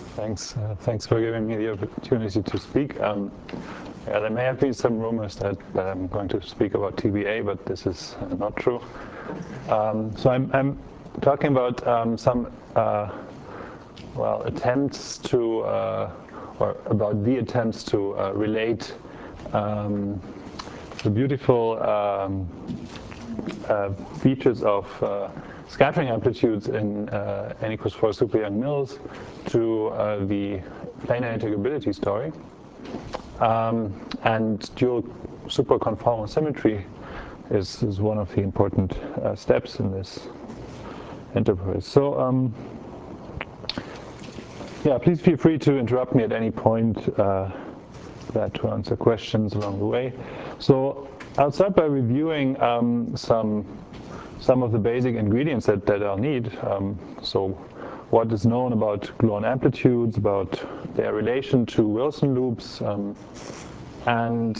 Thanks for giving me the opportunity to speak. Yeah, there may have been some rumors that I'm going to speak about TBA, but this is not true. So I'm talking about some attempts to, or about the attempts to relate the beautiful features of scattering amplitudes in n equals 4 super Yang-Mills to the planar integrability story. And dual superconformal symmetry is one of the important steps in this enterprise. So yeah, please feel free to interrupt me at any point to answer questions along the way. So I'll start by reviewing some of the basic ingredients that I'll need. So what is known about gluon amplitudes, about their relation to Wilson loops, and on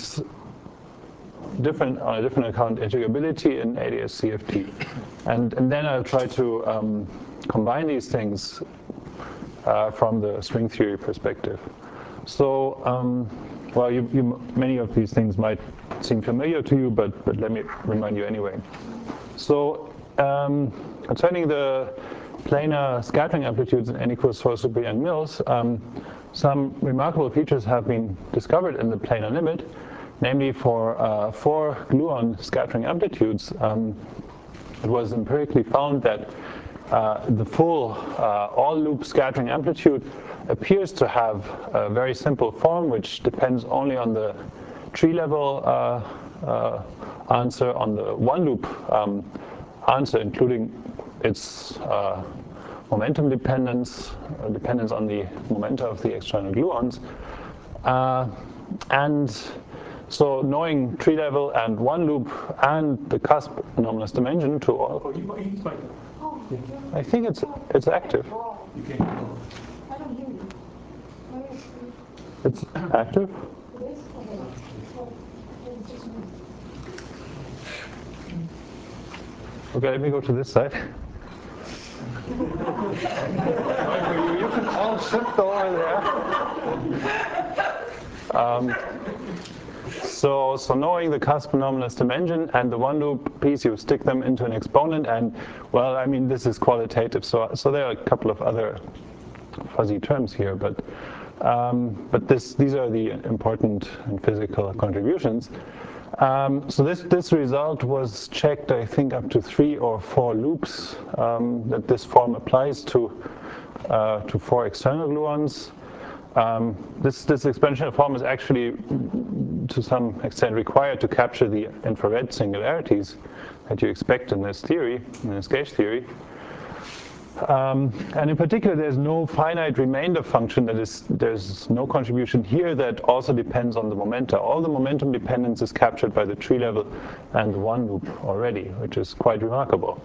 a different account, integrability in ADS-CFT. And then I'll try to combine these things from the string theory perspective. So, well, many of these things might seem familiar to you, but let me remind you anyway. So, concerning the planar scattering amplitudes in n equals 4 super Yang-Mills, some remarkable features have been discovered in the planar limit, namely for 4 gluon scattering amplitudes. It was empirically found that the full all-loop scattering amplitude appears to have a very simple form, which depends only on the tree-level answer, on the one-loop answer, including its momentum dependence on the momenta of the external gluons. And so knowing tree-level and one-loop and the cusp anomalous dimension to all. I think it's active. I don't hear you. It's active? Okay, let me go to this side. You can all shift over there. So knowing the cusp anomalous dimension and the one-loop piece, you stick them into an exponent, and well, I mean, this is qualitative. So there are a couple of other fuzzy terms here, but these are the important and physical contributions. So this result was checked, I think, up to 3 or 4 loops that this form applies to 4 external gluons. This exponential form is actually, to some extent, required to capture the infrared singularities that you expect in this theory, in this gauge theory. And in particular, there's no finite remainder function. There's no contribution here that also depends on the momenta. All the momentum dependence is captured by the tree level and the one loop already, which is quite remarkable.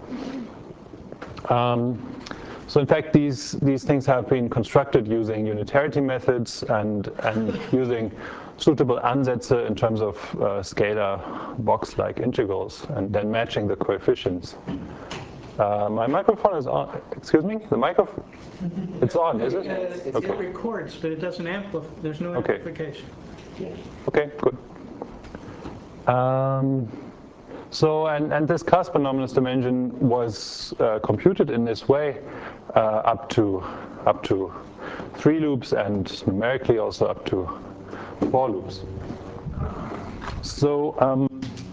So in fact, these things have been constructed using unitarity methods and using suitable Ansätze in terms of scalar box-like integrals, and then matching the coefficients. My microphone is on. Excuse me? The microphone? It's on, is it? It records, but it doesn't amplify. There's no amplification. Okay, good. So, and this cusp anomalous dimension was computed in this way up to 3 loops, and numerically also up to 4 loops. So,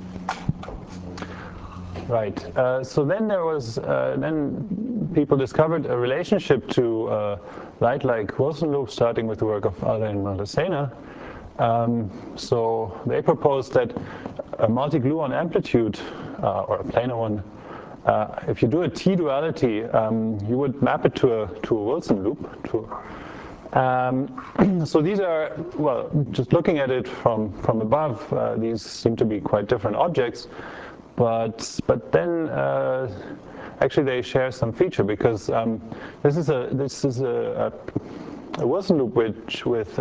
right. So then there was then people discovered a relationship to light-like Wilson loops, starting with the work of Alder and Maldacena. So they proposed that a multi-gluon amplitude, or a planar one, if you do a T-duality, you would map it to a Wilson loop. So these are, well, just looking at it from above, these seem to be quite different objects, but then actually they share some feature, because this is a Wilson loop with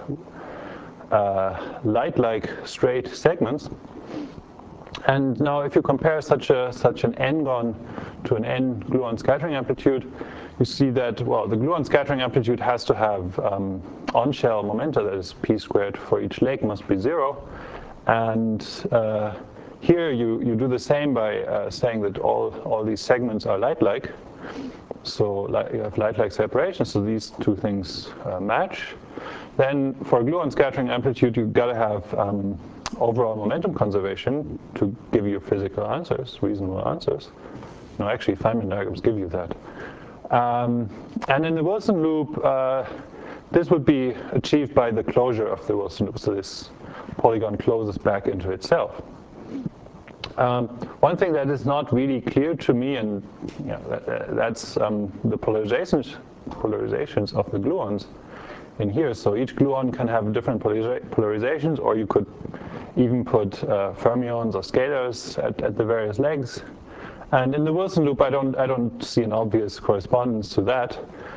light-like straight segments. And now if you compare such an n-gon to an n-gluon scattering amplitude, we see that, well, the gluon scattering amplitude has to have on-shell momenta, that is p squared for each leg must be 0. And here you do the same by saying that all these segments are light-like. So you have light-like separation, so these two things match. Then for gluon scattering amplitude, you've got to have overall momentum conservation to give you physical answers, reasonable answers. No, actually, Feynman diagrams give you that. And in the Wilson loop, this would be achieved by the closure of the Wilson loop. So this polygon closes back into itself. One thing that is not really clear to me, and that's the polarizations of the gluons in here. So each gluon can have different polarizations, or you could even put fermions or scalars at the various legs. And in the Wilson loop, I don't see an obvious correspondence to that.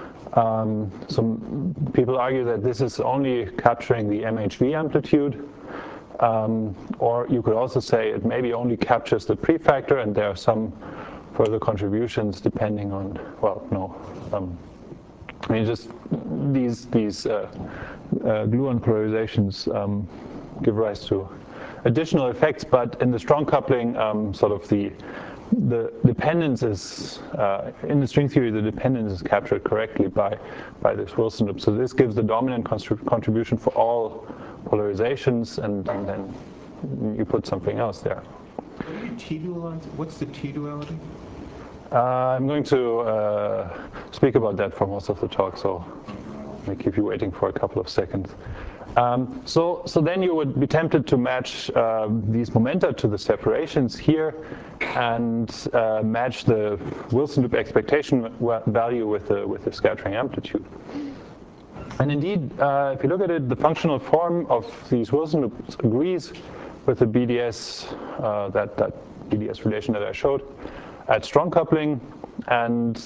Some people argue that this is only capturing the MHV amplitude. Or you could also say it maybe only captures the prefactor, and there are some further contributions depending on, well, no. I mean, just these gluon polarizations give rise to additional effects, but in the strong coupling, sort of the dependence is, in the string theory, the dependence is captured correctly by this Wilson loop. So this gives the dominant contribution for all polarizations, and then you put something else there. What's the T-duality? I'm going to speak about that for most of the talk, so let me keep you waiting for a couple of seconds. So then you would be tempted to match these momenta to the separations here and match the Wilson loop expectation value with the scattering amplitude. And indeed, if you look at it, the functional form of these Wilson loops agrees with the BDS, that BDS relation that I showed at strong coupling. And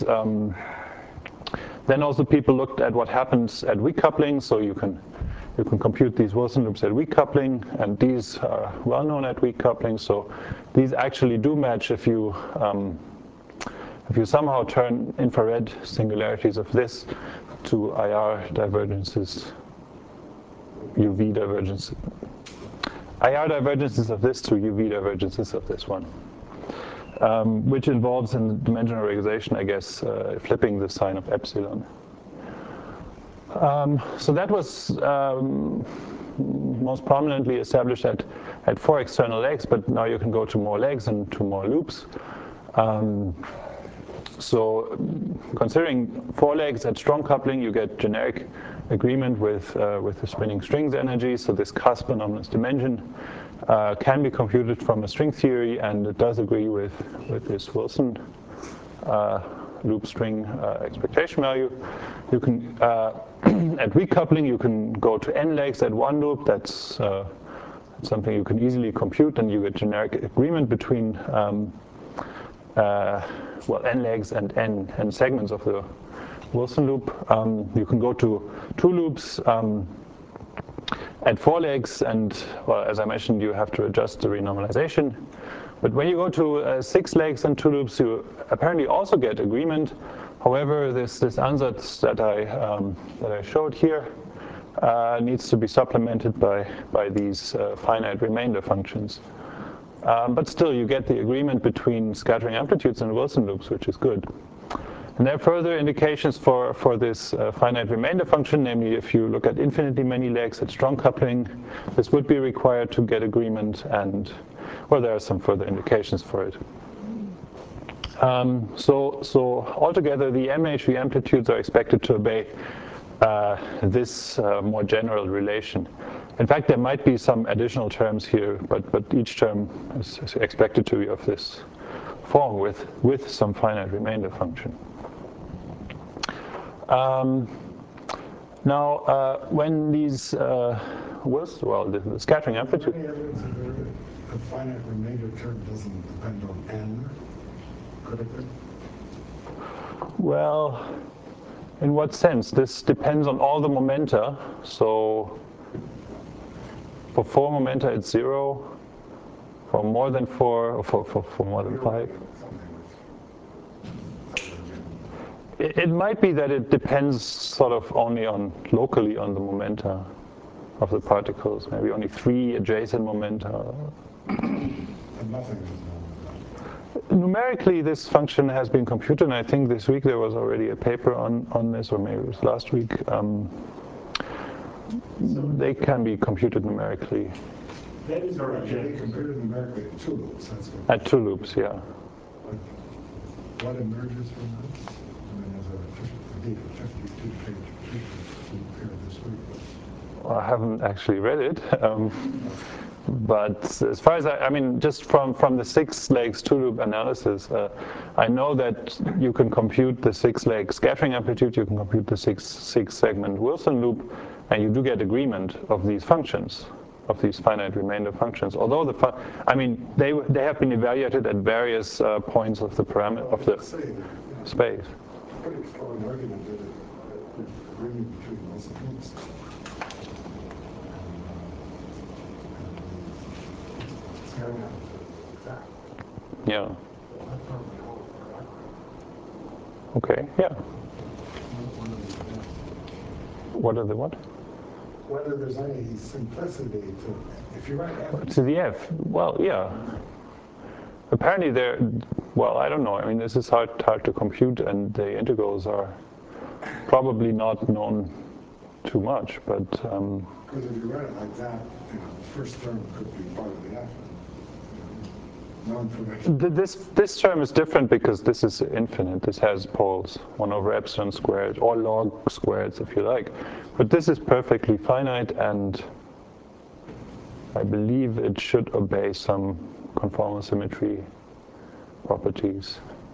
then also people looked at what happens at weak coupling. So you can compute these Wilson loops at weak coupling, and these are well known at weak coupling. So these actually do match if you somehow turn infrared singularities of this to IR divergences, UV divergences. IR divergences of this to UV divergences of this one, which involves in dimensional regularization, I guess, flipping the sign of epsilon. So that was most prominently established at 4 external legs, but now you can go to more legs and to more loops. So considering 4 legs at strong coupling, you get generic agreement with the spinning strings energy. So this cusp anomalous dimension can be computed from a string theory, and it does agree with this Wilson loop string expectation value. You can at weak coupling you can go to n legs at one loop. That's something you can easily compute, and you get generic agreement between well, n legs and n segments of the Wilson loop. You can go to 2 loops at 4 legs, and well, as I mentioned, you have to adjust the renormalization. But when you go to 6 legs and 2 loops, you apparently also get agreement. However, this ansatz that I showed here needs to be supplemented by these finite remainder functions. But still, you get the agreement between scattering amplitudes and Wilson loops, which is good. And there are further indications for this finite remainder function, namely if you look at infinitely many legs at strong coupling, this would be required to get agreement, and well, there are some further indications for it. So altogether, the MHV amplitudes are expected to obey this more general relation. In fact, there might be some additional terms here, but each term is expected to be of this form with some finite remainder function. Now, when these the scattering amplitude. Any evidence that a finite remainder term doesn't depend on n? Could it be? Well, in what sense? This depends on all the momenta. So for 4 momenta, it's 0. For more than 4, or for more than 5. It might be that it depends sort of only on locally on the momenta of the particles, maybe only 3 adjacent momenta. And nothing is known about it. Numerically, this function has been computed, and I think this week there was already a paper on this, or maybe it was last week. They can be computed numerically. That is right. They computed numerically at 2 loops. That's what. At 2 loops, yeah. What emerges from this? I mean, there's a 52-page paper here this week. Well, I haven't actually read it, but as far as I mean, just from the 6 legs 2-loop analysis, I know that you can compute the 6-leg scattering amplitude, you can compute the 6-segment Wilson loop, and you do get agreement of these functions, of these finite remainder functions. Although they have been evaluated at various points of the parameter of the space. Pretty strong argument that the agreement between Wilson loops. Yeah. Okay, yeah. What are the what? Whether there's any simplicity to, if you write F. To the F, well, yeah. Apparently well, I don't know. I mean, this is hard to compute, and the integrals are probably not known too much, but. Because if you write it like that, the first term could be part of the F. This term is different because this is infinite. This has poles, 1 over epsilon squared, or log squareds if you like. But this is perfectly finite, and I believe it should obey some conformal symmetry properties.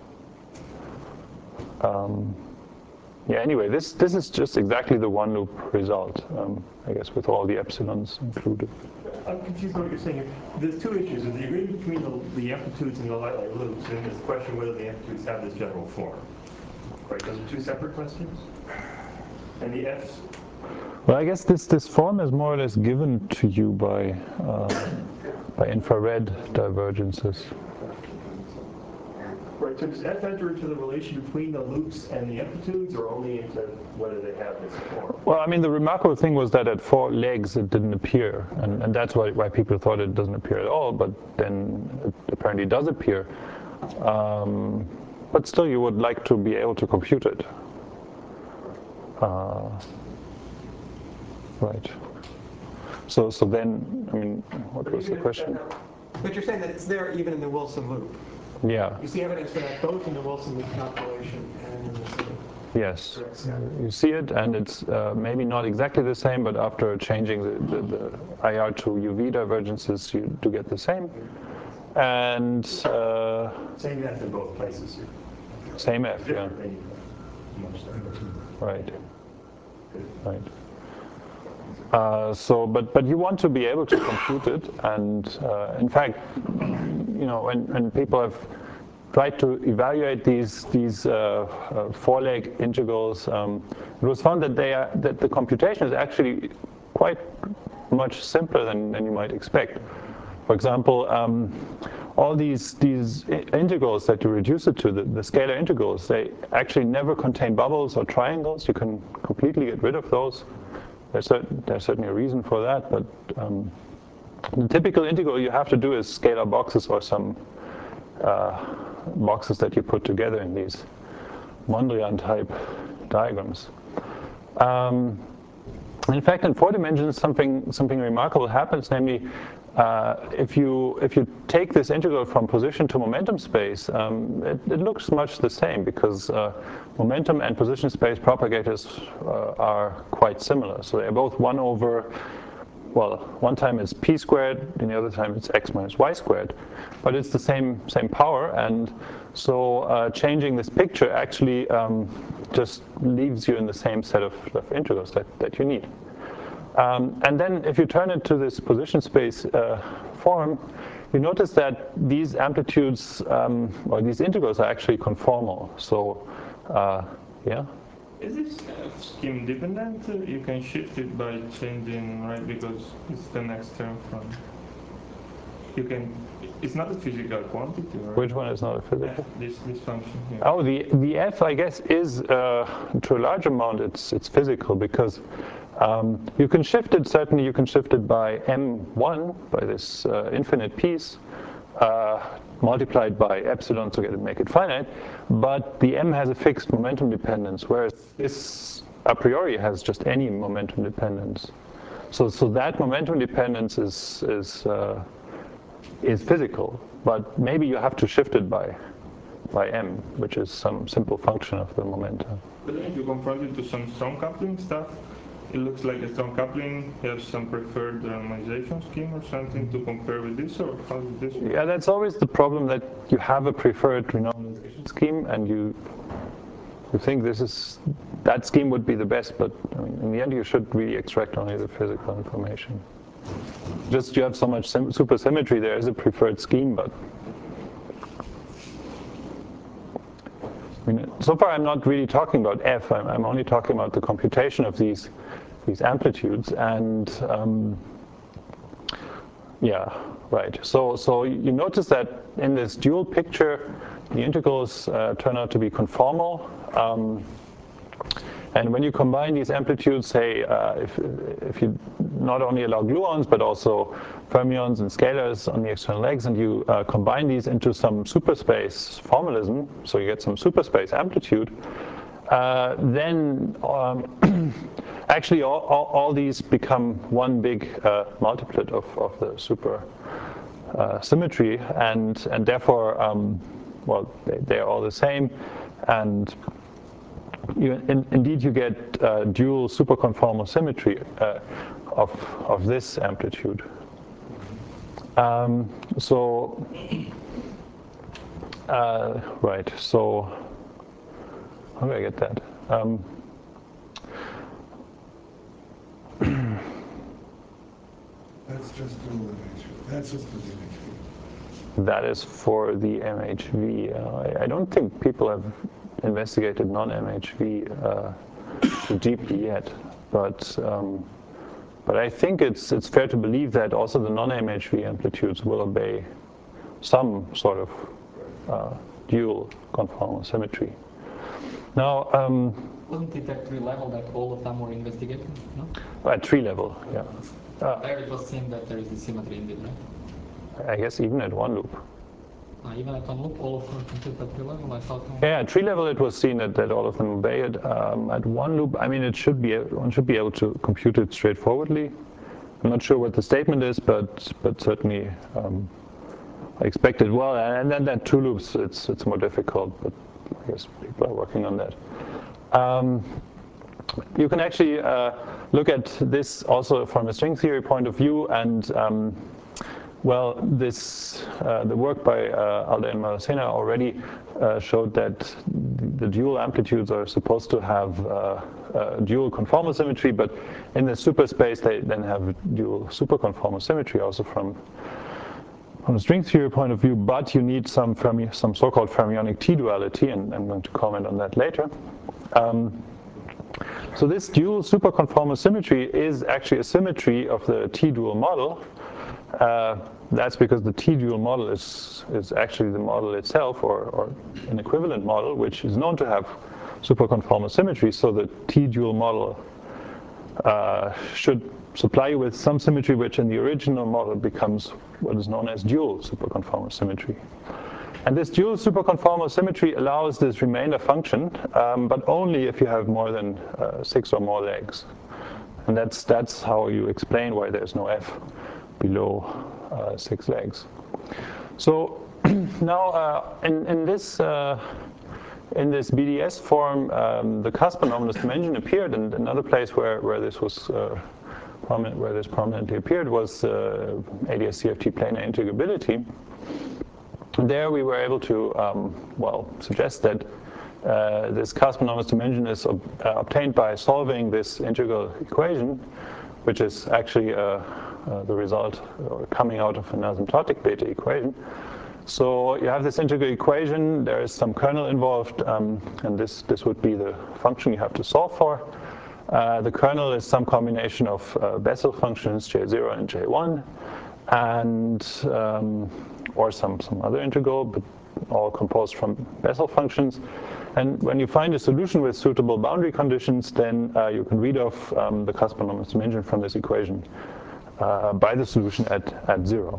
Yeah, anyway, this is just exactly the 1-loop result, I guess, with all the epsilons included. I'm confused by what you're saying. There's 2 issues. There's the agreement between the amplitudes and the light loops, and there's the question whether the amplitudes have this general form. Right, those are 2 separate questions? And the F's? Well, I guess this form is more or less given to you by infrared divergences. Right, so does F enter into the relation between the loops and the amplitudes, or only into whether they have this form? Well, I mean, the remarkable thing was that at 4 legs it didn't appear, and that's why people thought it doesn't appear at all, but then it apparently does appear. But still, you would like to be able to compute it. Right. So then, I mean, what was the question? But you're saying that it's there even in the Wilson loop. Yeah. You see evidence for that both in the Wilson loop calculation and in the loop. Yes, you see it, and it's maybe not exactly the same, but after changing the IR to UV divergences, you do get the same. And Same F in both places. Same F, yeah. Right. Right. But you want to be able to compute it, and in fact, when people have tried to evaluate these 4-leg integrals, it was found that that the computation is actually quite much simpler than you might expect. For example, all these integrals that you reduce it to, the scalar integrals, they actually never contain bubbles or triangles. You can completely get rid of those. There's certainly a reason for that, but the typical integral you have to do is scalar boxes or some boxes that you put together in these Mondrian type diagrams. In fact, in 4 dimensions, something remarkable happens. Namely, if you take this integral from position to momentum space, it looks much the same because momentum and position space propagators are quite similar. So they're both 1 over. Well, one time it's p squared, and the other time it's x minus y squared, but it's the same power, and so changing this picture actually just leaves you in the same set of integrals that you need. And then if you turn it to this position space form, you notice that these amplitudes or these integrals are actually conformal. So, yeah. Is this scheme dependent? You can shift it by changing, right? Because it's the next term from. you can, it's not a physical quantity, right? Which one is not a physical? This function here. Oh, the f, I guess, is to a large amount it's physical, because you can shift it. Certainly, you can shift it by m1, by this infinite piece, multiplied by epsilon to make it finite. But the m has a fixed momentum dependence, whereas this a priori has just any momentum dependence. So that momentum dependence is physical, but maybe you have to shift it by m, which is some simple function of the momentum. But then if you confront it to some strong coupling stuff, it looks like a strong coupling has some preferred normalization scheme or something to compare with this, or how is this? Yeah, that's always the problem, that you have a preferred renormalization scheme and you think that scheme would be the best, but I mean, in the end you should really extract only the physical information. Just you have so much supersymmetry, there is a preferred scheme, but I mean, so far I'm not really talking about f, I'm only talking about the computation of these amplitudes, and yeah, right. So you notice that in this dual picture, the integrals turn out to be conformal. And when you combine these amplitudes, say, if you not only allow gluons, but also fermions and scalars on the external legs, and you combine these into some superspace formalism, so you get some superspace amplitude, then actually all these become one big multiplet of the super symmetry, and therefore, well, they're all the same, and indeed you get dual superconformal symmetry of this amplitude. Right, so how do I get that? That's just dual MHV. That's just for the MHV. That is for the MHV. I don't think people have investigated non-MHV too deeply yet, but I think it's fair to believe that also the non-MHV amplitudes will obey some sort of dual conformal symmetry. Now, wasn't it at tree level that all of them were investigated? No? At tree level, yeah. There it was seen that there is the symmetry indeed, right? I guess even at one loop. Even at one loop, all of them compute at tree level, I thought. Yeah, at tree level it was seen that all of them obey it. At one loop, I mean, one should be able to compute it straightforwardly. I'm not sure what the statement is, but certainly I expect it well. And then at two loops, it's more difficult, but I guess people are working on that. You can actually look at this also from a string theory point of view, and well, the work by Alde and Maracena already showed that the dual amplitudes are supposed to have dual conformal symmetry, but in the superspace they then have dual superconformal symmetry also from a string theory point of view, but you need some so-called fermionic T-duality, and I'm going to comment on that later. So this dual superconformal symmetry is actually a symmetry of the T-dual model. That's because the T-dual model is actually the model itself, or an equivalent model, which is known to have superconformal symmetry. So the T-dual model should supply you with some symmetry which in the original model becomes what is known as dual superconformal symmetry. And this dual superconformal symmetry allows this remainder function, but only if you have more than 6 or more legs. And that's how you explain why there's no f below 6 legs. So now in this BDS form, the Caspar anomalous dimension appeared, and another place where this was where this prominently appeared was ADS-CFT planar integrability. There we were able to well, suggest that this Caspar anomalous dimension is obtained by solving this integral equation, which is actually the result coming out of an asymptotic beta equation. So you have this integral equation, there is some kernel involved, and this would be the function you have to solve for. The kernel is some combination of Bessel functions J0 and J1, and or some other integral, but all composed from Bessel functions. And when you find a solution with suitable boundary conditions, then you can read off the Caspar-Nonnes dimension from this equation by the solution at 0.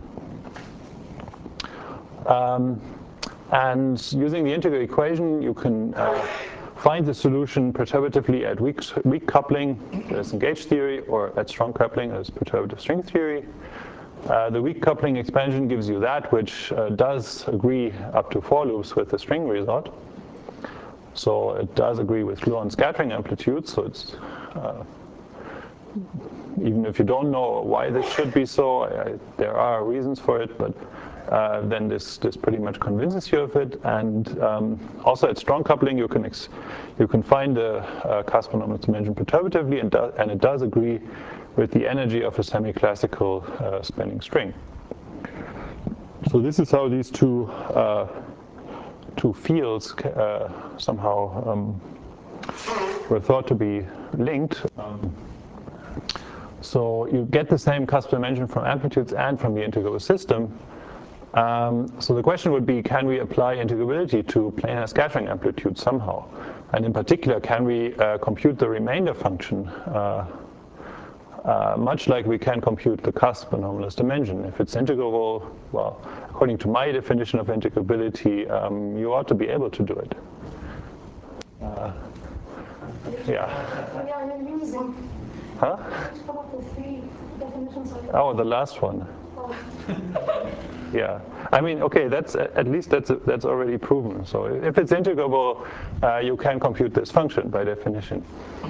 And using the integral equation, you can find the solution perturbatively at weak coupling, as in gauge theory, or at strong coupling, as perturbative string theory. The weak coupling expansion gives you that, which does agree up to 4 loops with the string result. So it does agree with Gluon scattering amplitude. So it's even if you don't know why this should be so, there are reasons for it, but then this pretty much convinces you of it. And also at strong coupling, you can find the Caspar-Nonnes dimension perturbatively, and it does agree with the energy of a semi-classical spanning string. So this is how these two fields somehow were thought to be linked. So you get the same Caspar dimension from amplitudes and from the integrable system. So the question would be, can we apply integrability to planar scattering amplitude somehow? And in particular, can we compute the remainder function much like we can compute the Caspar-Nonnes dimension? If it's integrable, well, according to my definition of integrability, you ought to be able to do it. Yeah. Huh? Oh, the last one. Yeah, I mean, okay, that's at least that's already proven. So if it's integrable, you can compute this function by definition.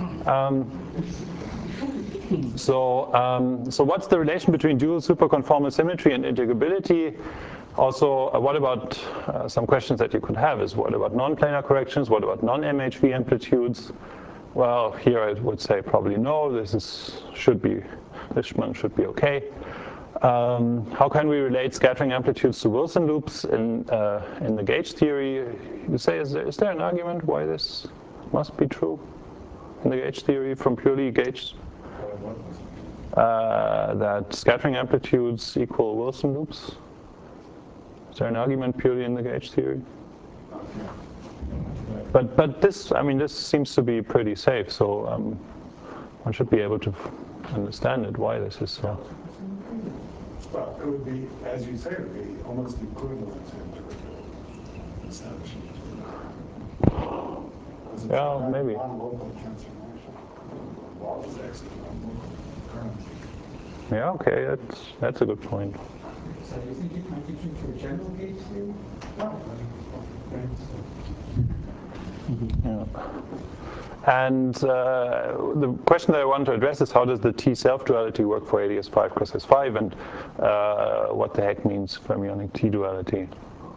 So what's the relation between dual superconformal symmetry and integrability? Also, what about some questions that you could have is, what about non-planar corrections? What about non-MHV amplitudes? Well, here I would say probably no. This one should be okay. How can we relate scattering amplitudes to Wilson loops in the gauge theory? You say, is there an argument why this must be true in the gauge theory from purely gauge? That scattering amplitudes equal Wilson loops? Is there an argument purely in the gauge theory? But this, I mean, this seems to be pretty safe, so one should be able to understand it, why this is so. Well, it would be, as you say, it would be almost equivalent to integrability, essentially. Yeah, maybe. One local transformation. Well, it's actually one local current. Yeah, okay, that's a good point. So you think you can teach it to a general gauge theory? No. Yeah. And the question that I want to address is, how does the T self-duality work for ADS5 cross S5, and what the heck means fermionic T duality?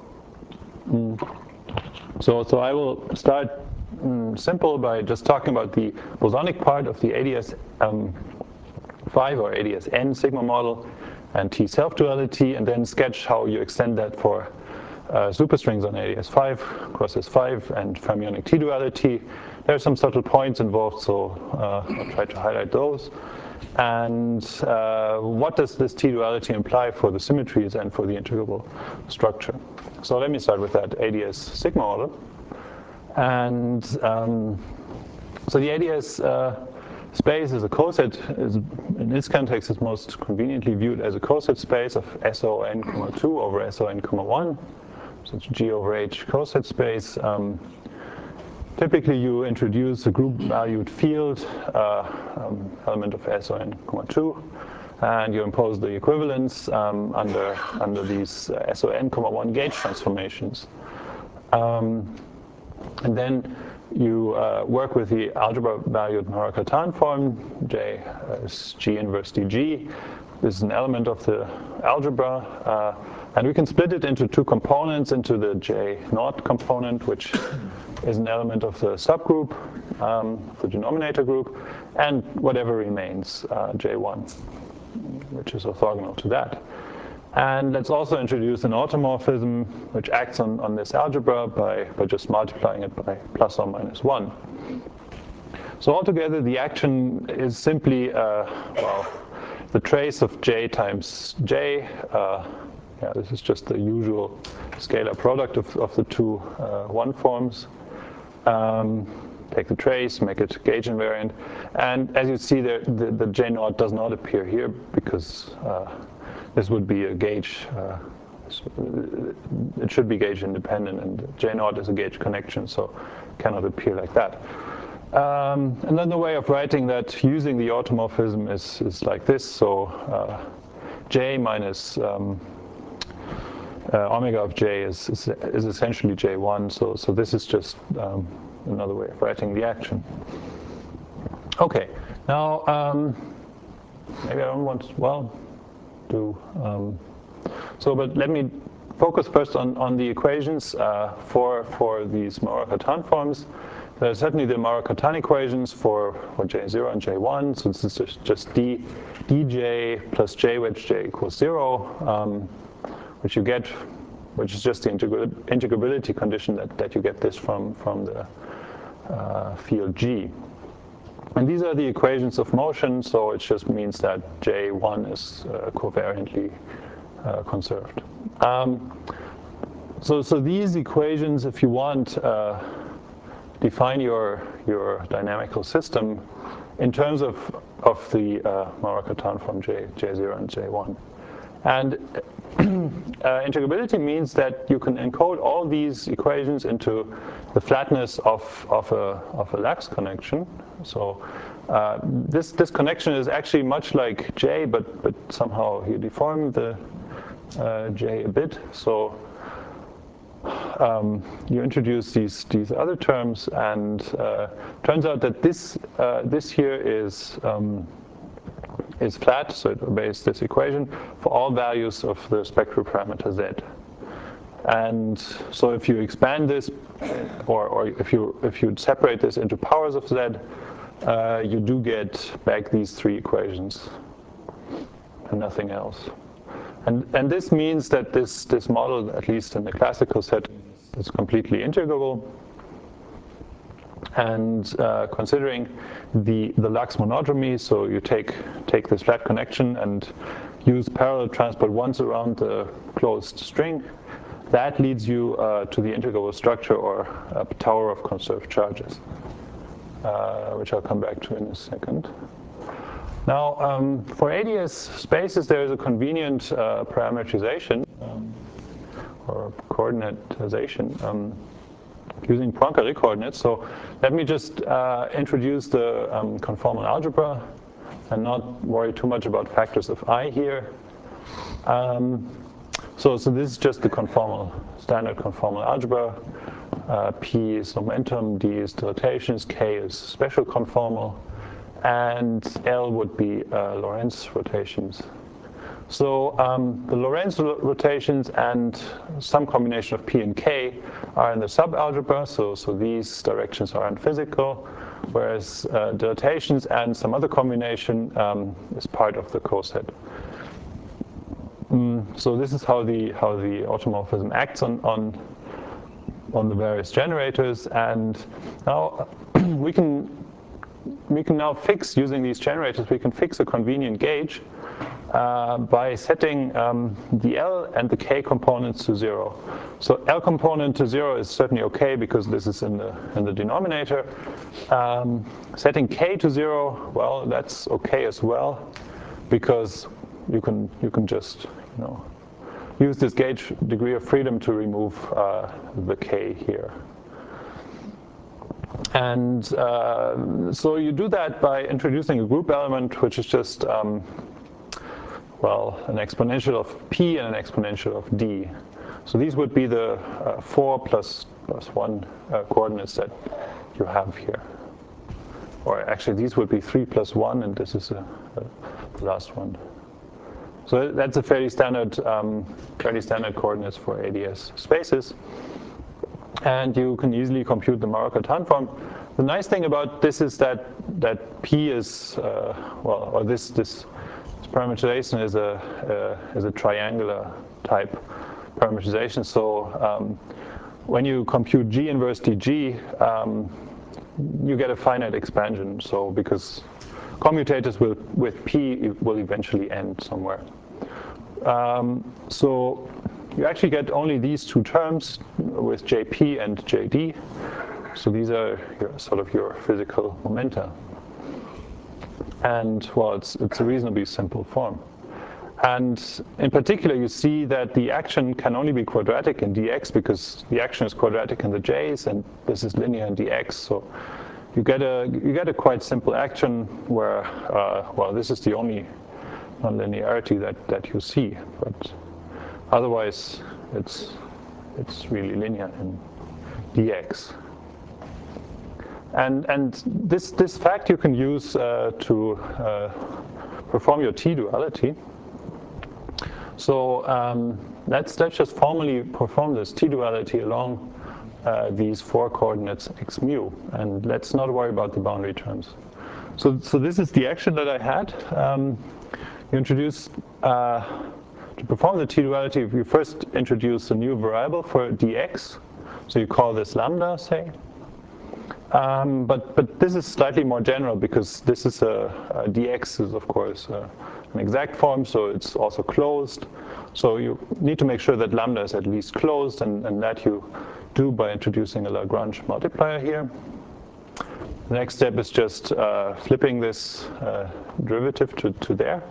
So I will start simple by just talking about the bosonic part of the ADS5 or ADSN sigma model and T self-duality, and then sketch how you extend that for superstrings on ADS5 cross S5 and fermionic T duality. There are some subtle points involved, so I'll try to highlight those. And what does this T duality imply for the symmetries and for the integrable structure? So let me start with that ADS sigma model. And so the ADS space is a coset, in this context is most conveniently viewed as a coset space of SON(2) over SON(1). So it's G over H coset space. Typically you introduce a group valued field, element of SON(2), and you impose the equivalence under these SON(1) gauge transformations. And then you work with the algebra valued Majorca-Tan form. J is G inverse dG. This is an element of the algebra. And we can split it into two components, into the J0 component, which is an element of the subgroup, the denominator group, and whatever remains, J1, which is orthogonal to that. And let's also introduce an automorphism which acts on this algebra by just multiplying it by plus or minus 1. So altogether, the action is simply, well, the trace of j times j. Yeah, this is just the usual scalar product of the two 1 forms. Take the trace, make it gauge invariant, and as you see there, the j naught does not appear here because this would be a gauge. It should be gauge independent, and j naught is a gauge connection, so cannot appear like that. Another way of writing that using the automorphism is like this. So j minus omega of j is essentially j1. So this is just another way of writing the action. Okay, now maybe I don't want but let me focus first on the equations for these Morratt-Cartan forms. There are certainly the Morratt-Cartan equations for j0 and j1. So this is just dj plus j wedge j equals 0, which you get, which is just the integrability condition that you get this from the field G. And these are the equations of motion, so it just means that J1 is covariantly conserved. So these equations, if you want, define your dynamical system in terms of the Morratt-Cartan form J0 and J1. And integrability means that you can encode all these equations into the flatness of a Lax connection. So this connection is actually much like J, but somehow you deform the J a bit. So you introduce these other terms, and turns out that this here is flat, so it obeys this equation for all values of the spectral parameter Z. And so if you expand this, or if you separate this into powers of Z, you do get back these three equations and nothing else. And this means that this model, at least in the classical setting, is completely integrable. And considering the Lax monodromy, so you take this flat connection and use parallel transport once around the closed string, that leads you to the integrable structure, or a tower of conserved charges, which I'll come back to in a second. Now, for ADS spaces, there is a convenient parametrization or coordinatization using Poincare coordinates. So let me just introduce the conformal algebra and not worry too much about factors of I here. So this is just the standard conformal algebra. P is momentum, D is dilatations, K is special conformal, and L would be Lorentz rotations. So the Lorentz rotations and some combination of P and K are in the subalgebra, so these directions are unphysical, whereas dilatations and some other combination is part of the coset. So this is how the automorphism acts on the various generators, and now we can now fix, using these generators, we can fix a convenient gauge by setting the L and the K components to 0. So L component to 0 is certainly okay because this is in the denominator. Setting K to 0, well, that's okay as well, because you can just use this gauge degree of freedom to remove the K here. And so you do that by introducing a group element, which is just an exponential of P and an exponential of D. So these would be the 4 plus 1 coordinates that you have here. Or actually, these would be 3 plus 1, and this is the last one. So that's a fairly standard coordinates for ADS spaces. And you can easily compute the Morratt-Cartan form. The nice thing about this is that P is, this parameterization is a triangular type parameterization. So when you compute G inverse DG, you get a finite expansion. So because commutators with P will eventually end somewhere. So you actually get only these two terms with JP and JD. So these are sort of your physical momenta. And well, it's a reasonably simple form. And in particular, you see that the action can only be quadratic in dx because the action is quadratic in the j's, and this is linear in dx. So you get a quite simple action where well, this is the only nonlinearity that you see, but otherwise it's really linear in dx. And this fact you can use to perform your T-duality. So let's just formally perform this T-duality along these four coordinates x mu, and let's not worry about the boundary terms. So this is the action that I had. You introduce to perform the T-duality. You first introduce a new variable for dx, so you call this lambda, say. But this is slightly more general because this is a dx is of course an exact form, so it's also closed. So you need to make sure that lambda is at least closed, and that you do by introducing a Lagrange multiplier here. The next step is just flipping this derivative to there.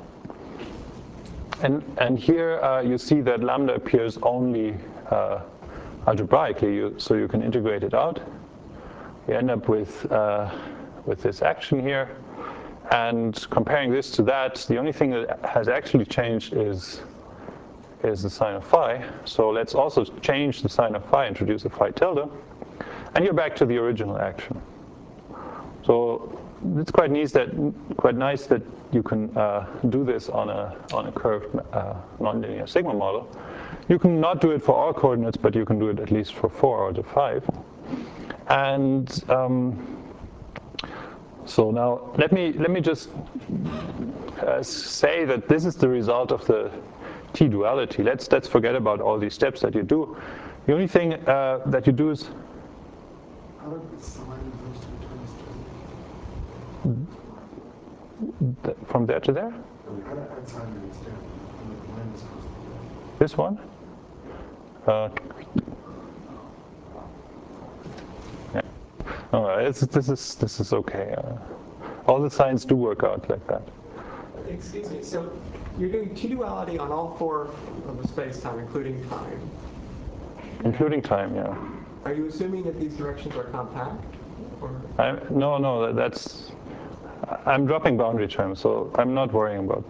And here you see that lambda appears only algebraically, so you can integrate it out. You end up with this action here, and comparing this to that, the only thing that has actually changed is the sign of phi. So let's also change the sign of phi, introduce a phi tilde, and you're back to the original action. So it's quite nice that you can do this on a curved nonlinear sigma model. You can not do it for all coordinates, but you can do it at least for 4 out of 5. And so now let me just say that this is the result of the T-duality. Let's forget about all these steps that you do. The only thing that you do is from there to there? This one? Yeah. Oh, this is okay. All the signs do work out like that. Excuse me. So you're doing T-duality on all four of the space-time, including time. Including time, yeah. Are you assuming that these directions are compact? Or? No. I'm dropping boundary terms, so I'm not worrying about.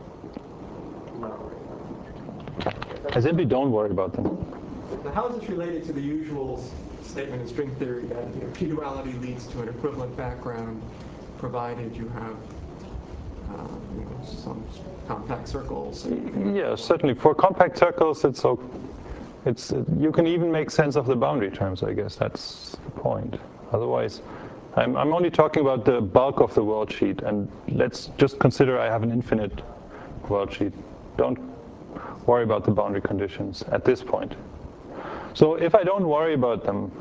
I simply don't worry about them. Now, how is this related to the usual statement in string theory that T-duality leads to an equivalent background, provided you have some compact circles? Yeah, certainly. For compact circles, you can even make sense of the boundary terms. I guess that's the point. Otherwise, I'm only talking about the bulk of the world sheet, and let's just consider I have an infinite world sheet. Don't worry about the boundary conditions at this point. So if I don't worry about them,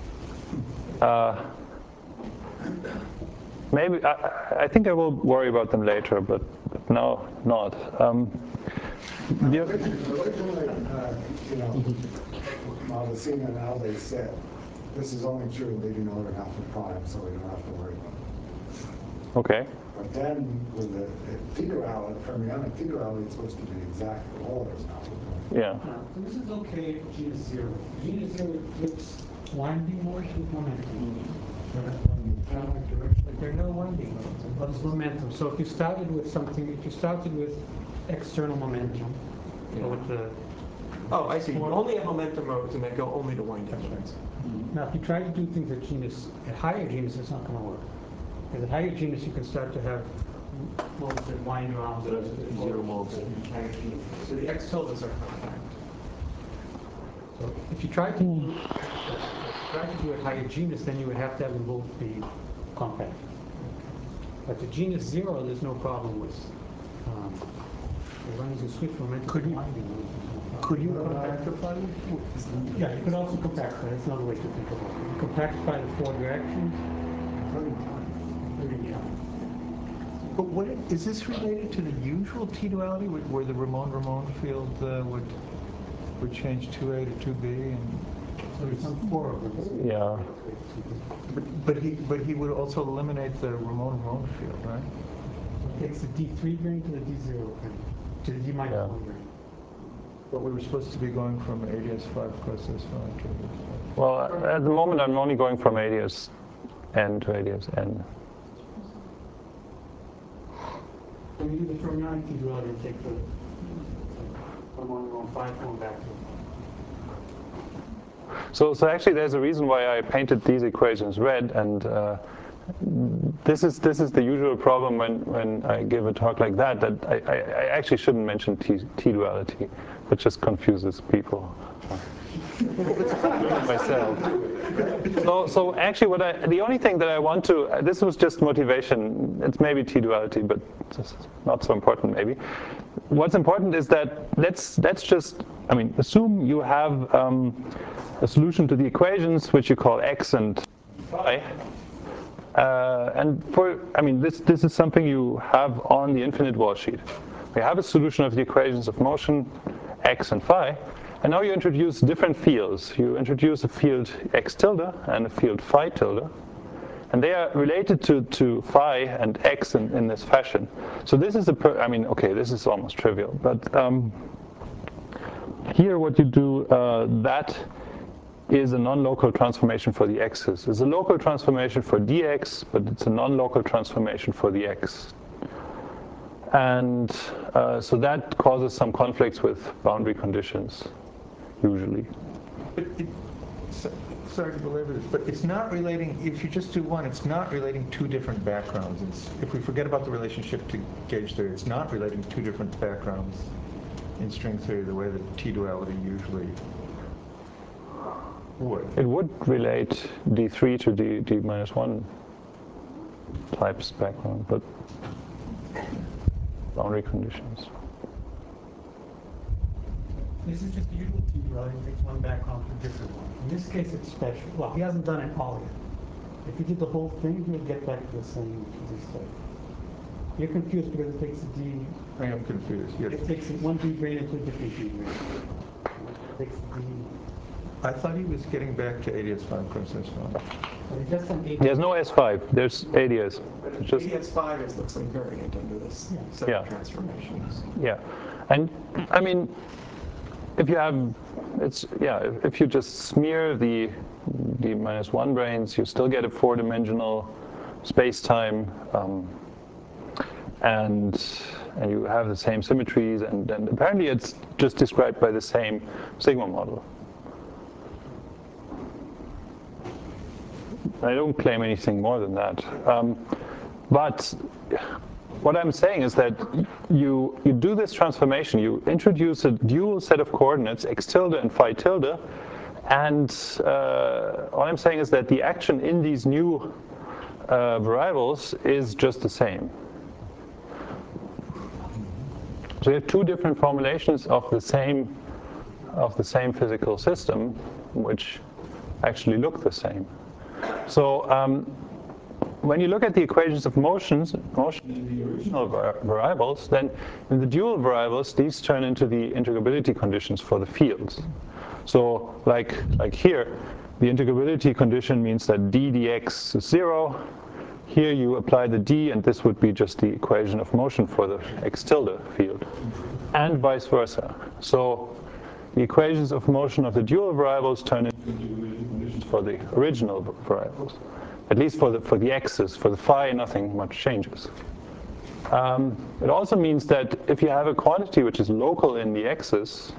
maybe I think I will worry about them later, but now not. Originally, Maldacena and Alday said, this is only true leading over half the prime, so we don't have to worry about it. Okay. But then with the T-duality, fermionic T-duality, it's supposed to be exact for all those now. Yeah. So this is okay if G is 0. G is 0 flips winding modes with momentum. But there are no winding modes. But it's momentum. So if you started with external momentum, or with the Oh, I see. You only have momentum modes and that go only to winding modes. Now, if you try to do things at higher genus, it's not going to work. Because at higher genus, you can start to have modes that wind around Zero modes. So the X tildes are compact. So if you try to do at higher genus, then you would have to have them both be compact. But the genus 0, there's no problem with. As long as you switch momentum. Could you compactify? Yeah, you could also compactify. That's another way to think about it. You compactify the four directions. But is this related to the usual T-duality where the Ramon field would change 2A to 2B and So there's some 4 of them. Yeah. but he would also eliminate the Ramon field, right? It takes the D3 grain to the D0 grain, to the D minus Yeah. 1 grain. But we were supposed to be going from ADS5 plus S5 to ADS5. Well, at the moment, I'm only going from ADS N to ADS N. When you do the fermionic T-duality, you take the Ramon 5 going back to So actually, there's a reason why I painted these equations red, and this is the usual problem when I give a talk like that I actually shouldn't mention T-duality. It just confuses people. Myself. So actually, the only thing that I want to, this was just motivation. It's maybe T-duality, but it's not so important maybe. What's important is that let's just, assume you have a solution to the equations which you call x and phi. This is something you have on the infinite wall sheet. We have a solution of the equations of motion x and phi, and now you introduce different fields. You introduce a field x tilde and a field phi tilde, and they are related to phi and x in this fashion. So this is this is almost trivial, but here what you do, that is a non-local transformation for the x's. It's a local transformation for dx, but it's a non-local transformation for the x. And so that causes some conflicts with boundary conditions, usually. But sorry to belabor this, but it's not relating, if you just do one, it's not relating two different backgrounds. If we forget about the relationship to gauge theory, it's not relating two different backgrounds in string theory the way that T-duality usually would. It would relate D3 to D minus 1 types background, but boundary conditions. This is just the usual T-duality. He takes one background for a different one. In this case, it's special. Well, he hasn't done it all yet. If he did the whole thing, he would get back to the same as he said. You're confused because it takes a D. I am confused, yes. It takes one D grain into a different D grain. It takes the D. I thought he was getting back to ADS5 plus S5. So he just done There's no S5, there's ADS. But Just, ADS5 is looks invariant under this set Yeah. of transformations. yeah. And if you have, if you just smear the D minus 1 branes, you still get a 4-dimensional space-time, and you have the same symmetries, and apparently it's just described by the same sigma model. I don't claim anything more than that. But what I'm saying is that you do this transformation, you introduce a dual set of coordinates, x tilde and phi tilde, and all I'm saying is that the action in these new variables is just the same. So you have two different formulations of the same physical system, which actually look the same. So when you look at the equations of motion in the original variables, then in the dual variables, these turn into the integrability conditions for the fields. So like here, the integrability condition means that d dx is 0. Here you apply the d, and this would be just the equation of motion for the x tilde field, and vice versa. So the equations of motion of the dual variables turn into integrability conditions for the original variables. At least for the x's. For the phi, nothing much changes. It also means that if you have a quantity which is local in the x's,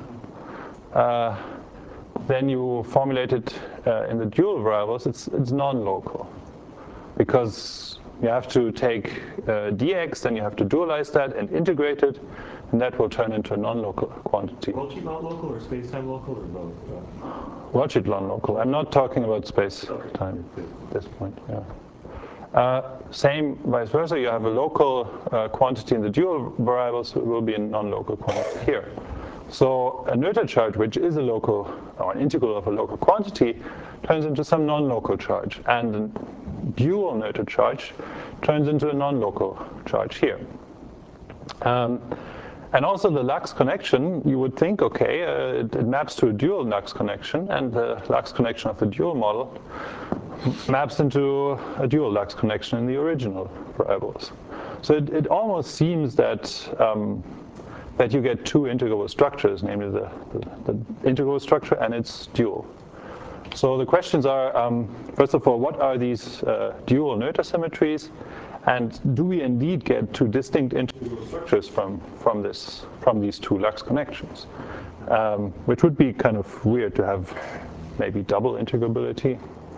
then you formulate it in the dual variables, it's non-local. Because you have to take dx, then you have to dualize that and integrate it, and that will turn into a non-local quantity. Rothschild non-local or space-time local or both? Rothschild non-local. I'm not talking about space-time at this point. Yeah. Same vice versa. You have a local quantity in the dual variables, it will be a non-local quantity here. So a Noether charge, which is a local, or an integral of a local quantity, turns into some non-local charge. And a dual Noether charge turns into a non-local charge here. And also the Lux connection, you would think, okay, it maps to a dual Lux connection, and the Lux connection of the dual model maps into a dual Lux connection in the original variables. So it almost seems that that you get two integrable structures, namely the integral structure and its dual. So the questions are, first of all, what are these dual Noether symmetries? And do we indeed get two distinct integral structures from these two Lux connections? Which would be kind of weird to have maybe double integrability.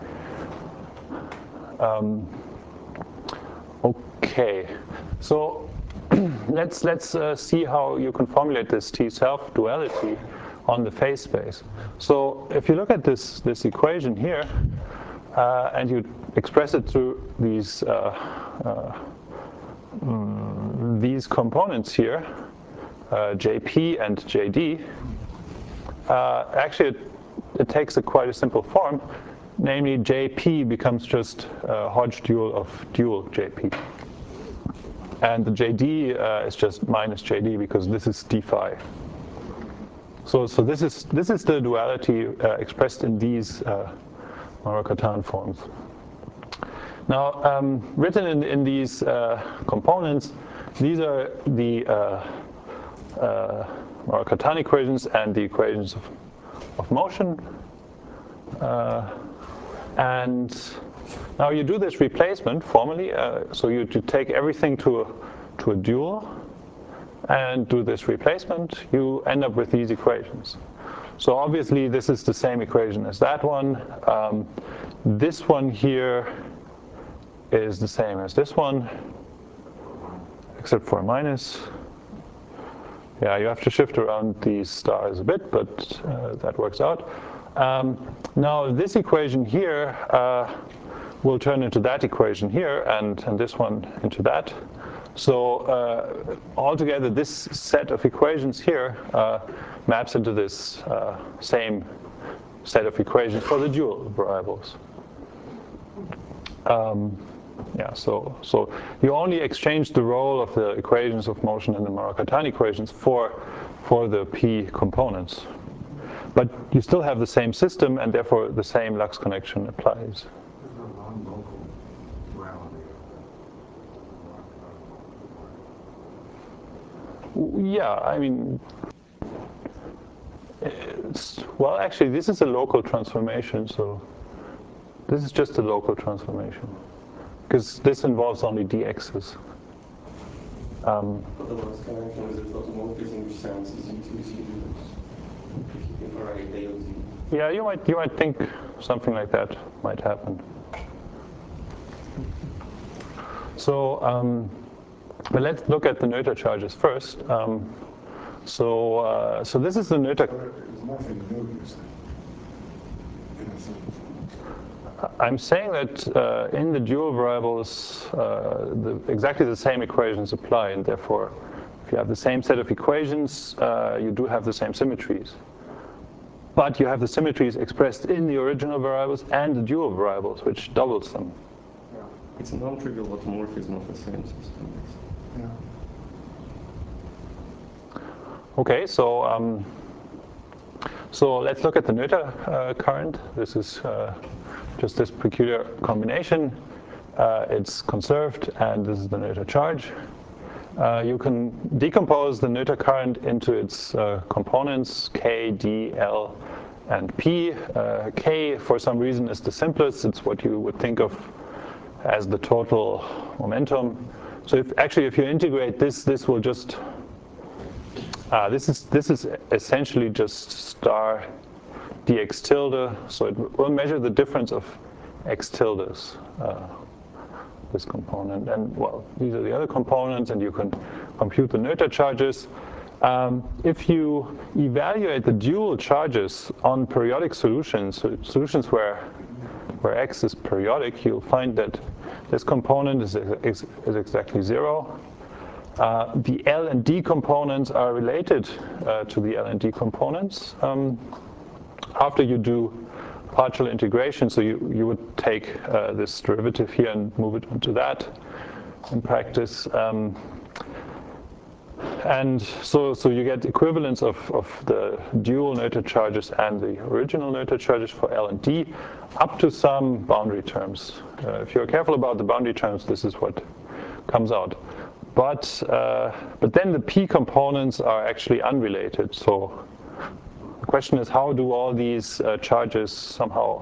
Okay, so let's see how you can formulate this T-self duality on the phase space. So if you look at this equation here, and you express it through these components here, JP and JD, actually it takes quite a simple form. Namely, JP becomes just a Hodge dual of dual JP. And the JD is just minus JD because this is d phi. So this is the duality expressed in these Morrow-Cartan forms. Now, written in these components, these are the Morrow-Cartan equations and the equations of motion. And now you do this replacement formally, so you take everything to a dual and do this replacement, you end up with these equations. So obviously this is the same equation as that one. This one here is the same as this one, except for a minus. Yeah, you have to shift around these stars a bit, but that works out. Now this equation here will turn into that equation here, and this one into that. So altogether, this set of equations here maps into this same set of equations for the dual variables. Yeah, so you only exchange the role of the equations of motion in the Morrow-Cartan equations for the P components. But you still have the same system, and therefore the same Lux connection applies. There's no non-local duality of Yeah, I mean, well, actually, this is a local transformation, so this is just a local transformation, because this involves only dx's. But the last connection with the automorphism sense is utility. Yeah, you might think something like that might happen. So, but let's look at the Noether charges first. So this is the Noether. There's nothing new, you say, in a sense. I'm saying that in the dual variables, exactly the same equations apply, and therefore, if you have the same set of equations, you do have the same symmetries. But you have the symmetries expressed in the original variables and the dual variables, which doubles them. Yeah. It's a non-trivial automorphism of the same system. Yeah. Okay, so let's look at the Noether current. This is just this peculiar combination. It's conserved, and this is the Noether charge. You can decompose the Noether current into its components, K, D, L, and P. K, for some reason, is the simplest. It's what you would think of as the total momentum. So if you integrate this will just this is essentially just star dx tilde. So it will measure the difference of x tildes. This component, and well, these are the other components, and you can compute the Noether charges. If you evaluate the dual charges on periodic solutions, so solutions where x is periodic, you'll find that this component is exactly 0. The L and D components are related to the L and D components. After you do partial integration, so you would take this derivative here and move it onto that. in practice. And so you get equivalence of the dual noether charges and the original noether charges for L and D up to some boundary terms. If you're careful about the boundary terms, this is what comes out. But then the P components are actually unrelated. So the question is, how do all these charges somehow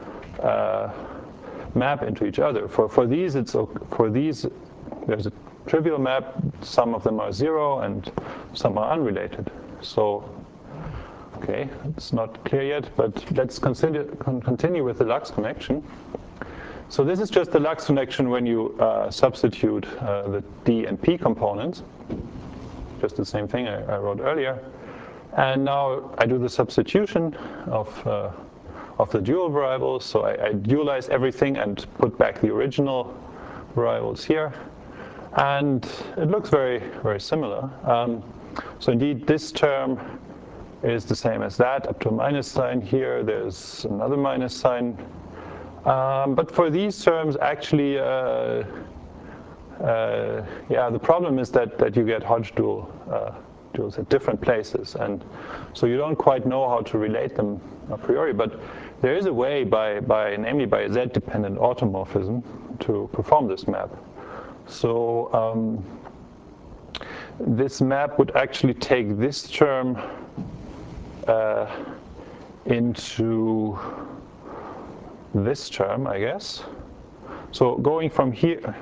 map into each other? For these, there's a trivial map. Some of them are 0 and some are unrelated. So, okay, it's not clear yet, but let's continue with the Lux connection. So this is just the Lux connection when you substitute the D and P components. Just the same thing I wrote earlier. And now I do the substitution of the dual variables. So I dualize everything and put back the original variables here. And it looks very, very similar. So indeed, this term is the same as that, up to a minus sign here. There's another minus sign. But for these terms, actually, yeah, the problem is that you get Hodge duals at different places. And so you don't quite know how to relate them a priori. But there is a way, namely by a Z-dependent automorphism, to perform this map. So this map would actually take this term into this term, I guess. So going from here,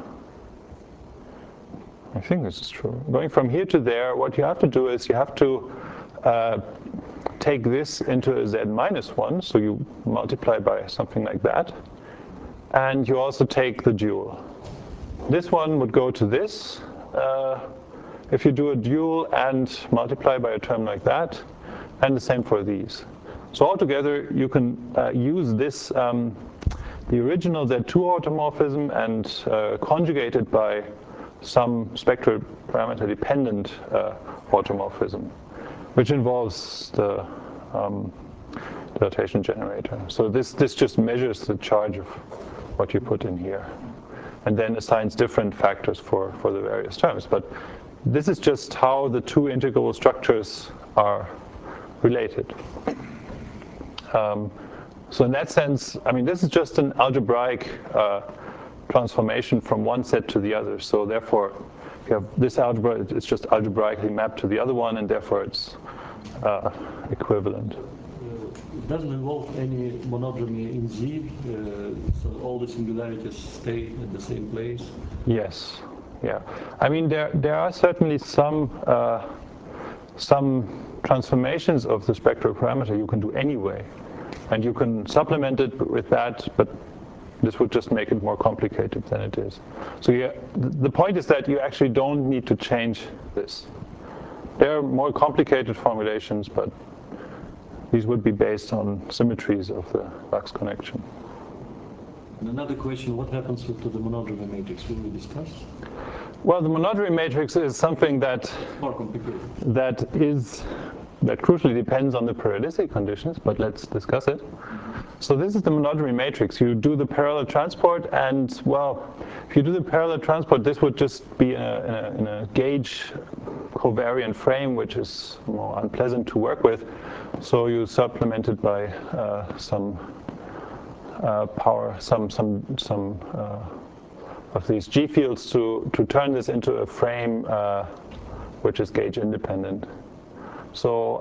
I think this is true. Going from here to there, what you have to do is you have to take this into a Z minus 1, so you multiply by something like that. And you also take the dual. This one would go to this if you do a dual and multiply by a term like that, and the same for these. So altogether, you can use this, the original Z2 automorphism, and conjugate it by some spectral parameter dependent automorphism, which involves the dilatation generator. So this just measures the charge of what you put in here, and then assigns different factors for the various terms. But this is just how the two integrable structures are related. So in that sense, I mean, this is just an algebraic transformation from one set to the other. So therefore, if you have this algebra, it's just algebraically mapped to the other one, and therefore it's equivalent. It doesn't involve any monodromy in Z, so all the singularities stay at the same place? Yes, yeah. I mean, there are certainly some transformations of the spectral parameter you can do anyway. And you can supplement it with that, but this would just make it more complicated than it is. So yeah, the point is that you actually don't need to change this. There are more complicated formulations, but these would be based on symmetries of the Lux connection. And another question, what happens to the monodromy matrix? Will we discuss? Well, the monodromy matrix is something that more complicated. That crucially depends on the periodicity conditions, but let's discuss it. So this is the monodromy matrix. You do the parallel transport, and well, if you do the parallel transport, this would just be in a gauge covariant frame, which is more unpleasant to work with. So you supplement it by some power, some of these G fields to turn this into a frame which is gauge independent. So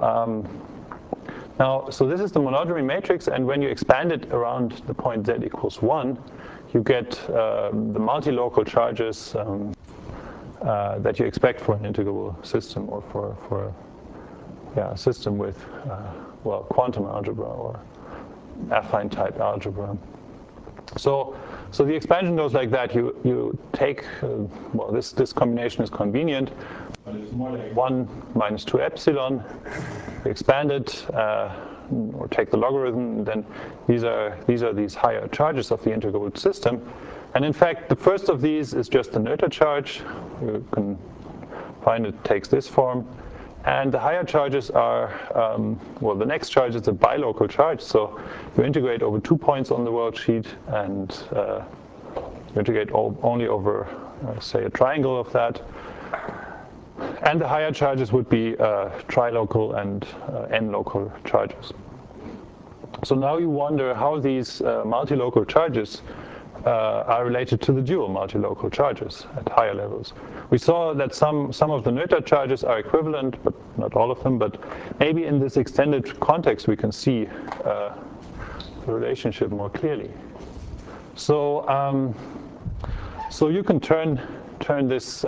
so this is the monodromy matrix, and when you expand it around the point Z equals 1, you get the multi-local charges that you expect for an integrable system, or for a system with well, quantum algebra or affine type algebra. So the expansion goes like that. You take well, this combination is convenient, but it's more like 1 minus 2 epsilon. You expand it or take the logarithm, and then these are these higher charges of the integrable system. And in fact, the first of these is just a Noether charge. You can find it takes this form. And the higher charges are, well, the next charge is a bilocal charge. So you integrate over 2 points on the world sheet, and you integrate only over say, a triangle of that. And the higher charges would be trilocal and n-local charges. So now you wonder how these multilocal charges are related to the dual multilocal charges at higher levels. We saw that some of the Noether charges are equivalent, but not all of them. But maybe in this extended context, we can see the relationship more clearly. So, so you can turn this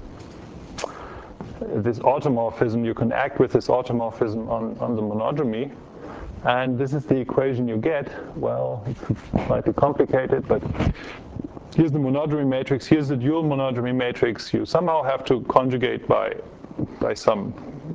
this automorphism. You can act with this automorphism on the monodromy. And this is the equation you get. Well, it might be complicated, but here's the monodromy matrix. Here's the dual monodromy matrix. You somehow have to conjugate by some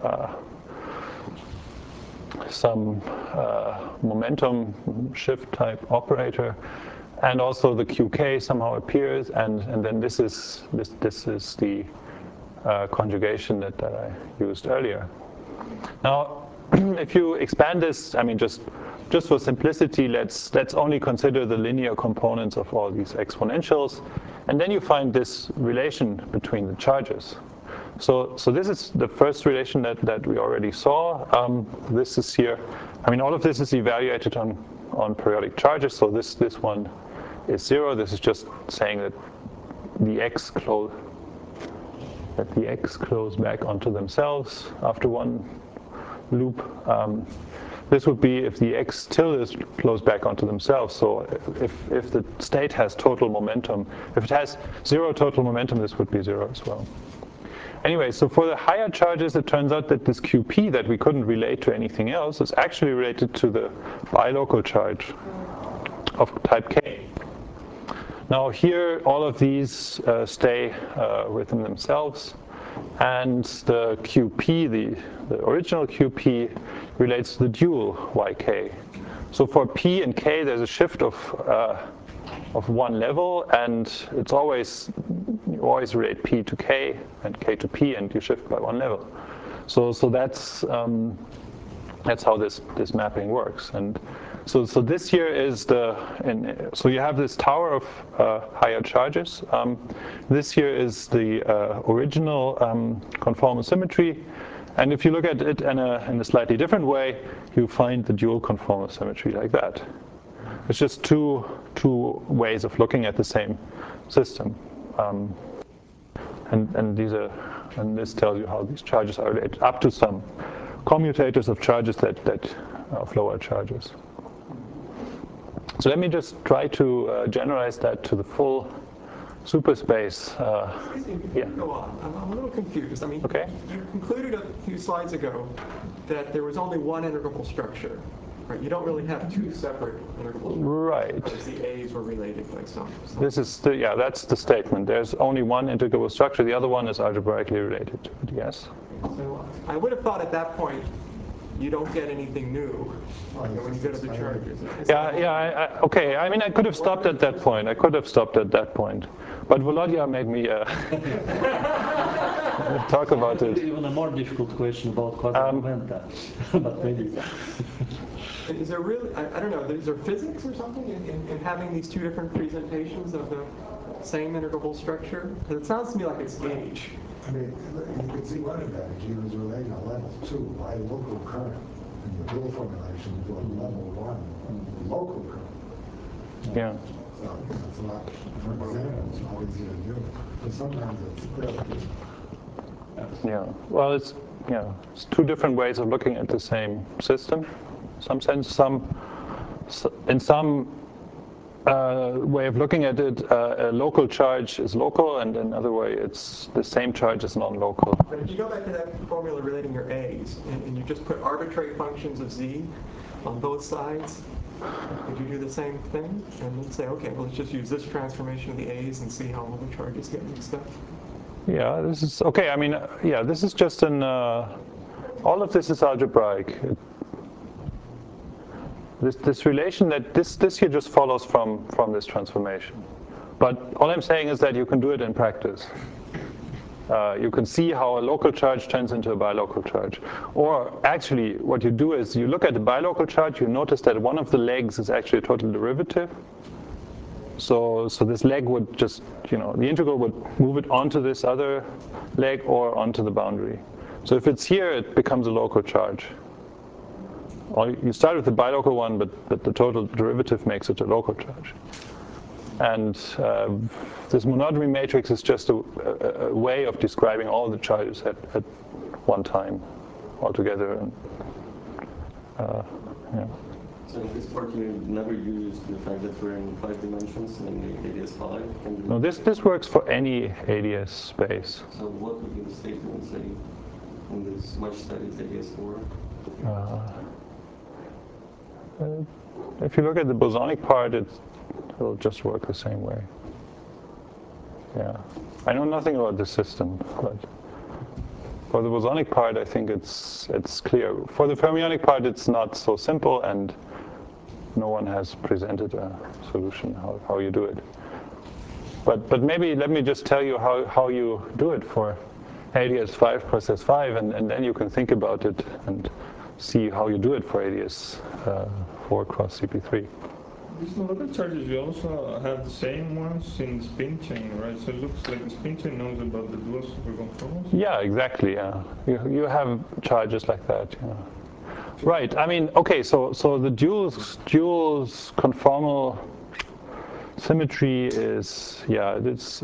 momentum shift type operator, and also the QK somehow appears, and then this is the conjugation that I used earlier. Now, if you expand this, I mean, just for simplicity, let's only consider the linear components of all these exponentials, and then you find this relation between the charges. So this is the first relation that we already saw. This is here. I mean, all of this is evaluated on periodic charges. So this one is 0. This is just saying that the x close back onto themselves after one loop. This would be if the x tilde flows back onto themselves. So if the state has total momentum, if it has 0 total momentum, this would be 0 as well. Anyway, so for the higher charges, it turns out that this QP that we couldn't relate to anything else is actually related to the bilocal charge of type K. Now here, all of these stay within themselves. And the QP, the original QP, relates to the dual YK. So for P and K, there's a shift of one level, and it's always, you always relate P to K and K to P, and you shift by one level. So that's how this mapping works. And so this here is so you have this tower of higher charges. This here is the original conformal symmetry. And if you look at it in a slightly different way, you find the dual conformal symmetry like that. It's just two ways of looking at the same system. And this tells you how these charges are related up to some commutators of charges that of lower charges. So let me just try to generalize that to the full superspace. Excuse me, before you go on, I'm a little confused. I mean, okay. You concluded a few slides ago that there was only one integrable structure. Right? You don't really have two separate integrable structures. Right. Because the A's were related by some. This is that's the statement. There's only one integrable structure. The other one is algebraically related to it. Yes. So I would have thought at that point you don't get anything new when you go to the charges. Okay. I mean, I could have stopped at that point. But Volodya made me talk about it. Even a more difficult question about quasi-momenta, but maybe. Is there really, I don't know, is there physics or something in having these two different presentations of the same integrable structure? Because it sounds to me like it's gauge. I mean, you can see one advantage here is relating a level 2 by local current in the dual formulation to a level 1 local current. Yeah. So it's a lot more examples, it's not easy to do. But sometimes it's relative. Yeah. Well, it's two different ways of looking at the same system. In some way of looking at it, a local charge is local, and another way, it's the same charge is non-local. But if you go back to that formula relating your A's, and you just put arbitrary functions of Z on both sides, would you do the same thing? And then say, okay, well, let's just use this transformation of the A's and see how all the charges get mixed up? Yeah, this is okay. I mean, this is just all of this is algebraic. This relation that this here just follows from this transformation. But all I'm saying is that you can do it in practice. You can see how a local charge turns into a bilocal charge. Or actually, what you do is you look at the bilocal charge, you notice that one of the legs is actually a total derivative. So this leg would just, the integral would move it onto this other leg or onto the boundary. So if it's here, it becomes a local charge. Or you start with the bilocal one, but the total derivative makes it a local charge. And this monodromy matrix is just a way of describing all the charges at one time altogether. And, yeah. So in this part, you never used the fact that we're in 5 dimensions in the ADS5? No, this works for any ADS space. So what would be the statement, say, in this much studied ADS4? If you look at the bosonic part, it'll just work the same way. Yeah. I know nothing about the system, but for the bosonic part, I think it's clear. For the fermionic part, it's not so simple, and no one has presented a solution how you do it. But maybe let me just tell you how you do it for ADS5 plus S5, and then you can think about it and see how you do it for ADS4 cross CP3. These local charges, you also have the same ones in the spin chain, right? So it looks like the spin chain knows about the dual superconformals. Yeah, exactly. Yeah, you have charges like that. Yeah. Right. I mean, okay. So the duals conformal symmetry is it's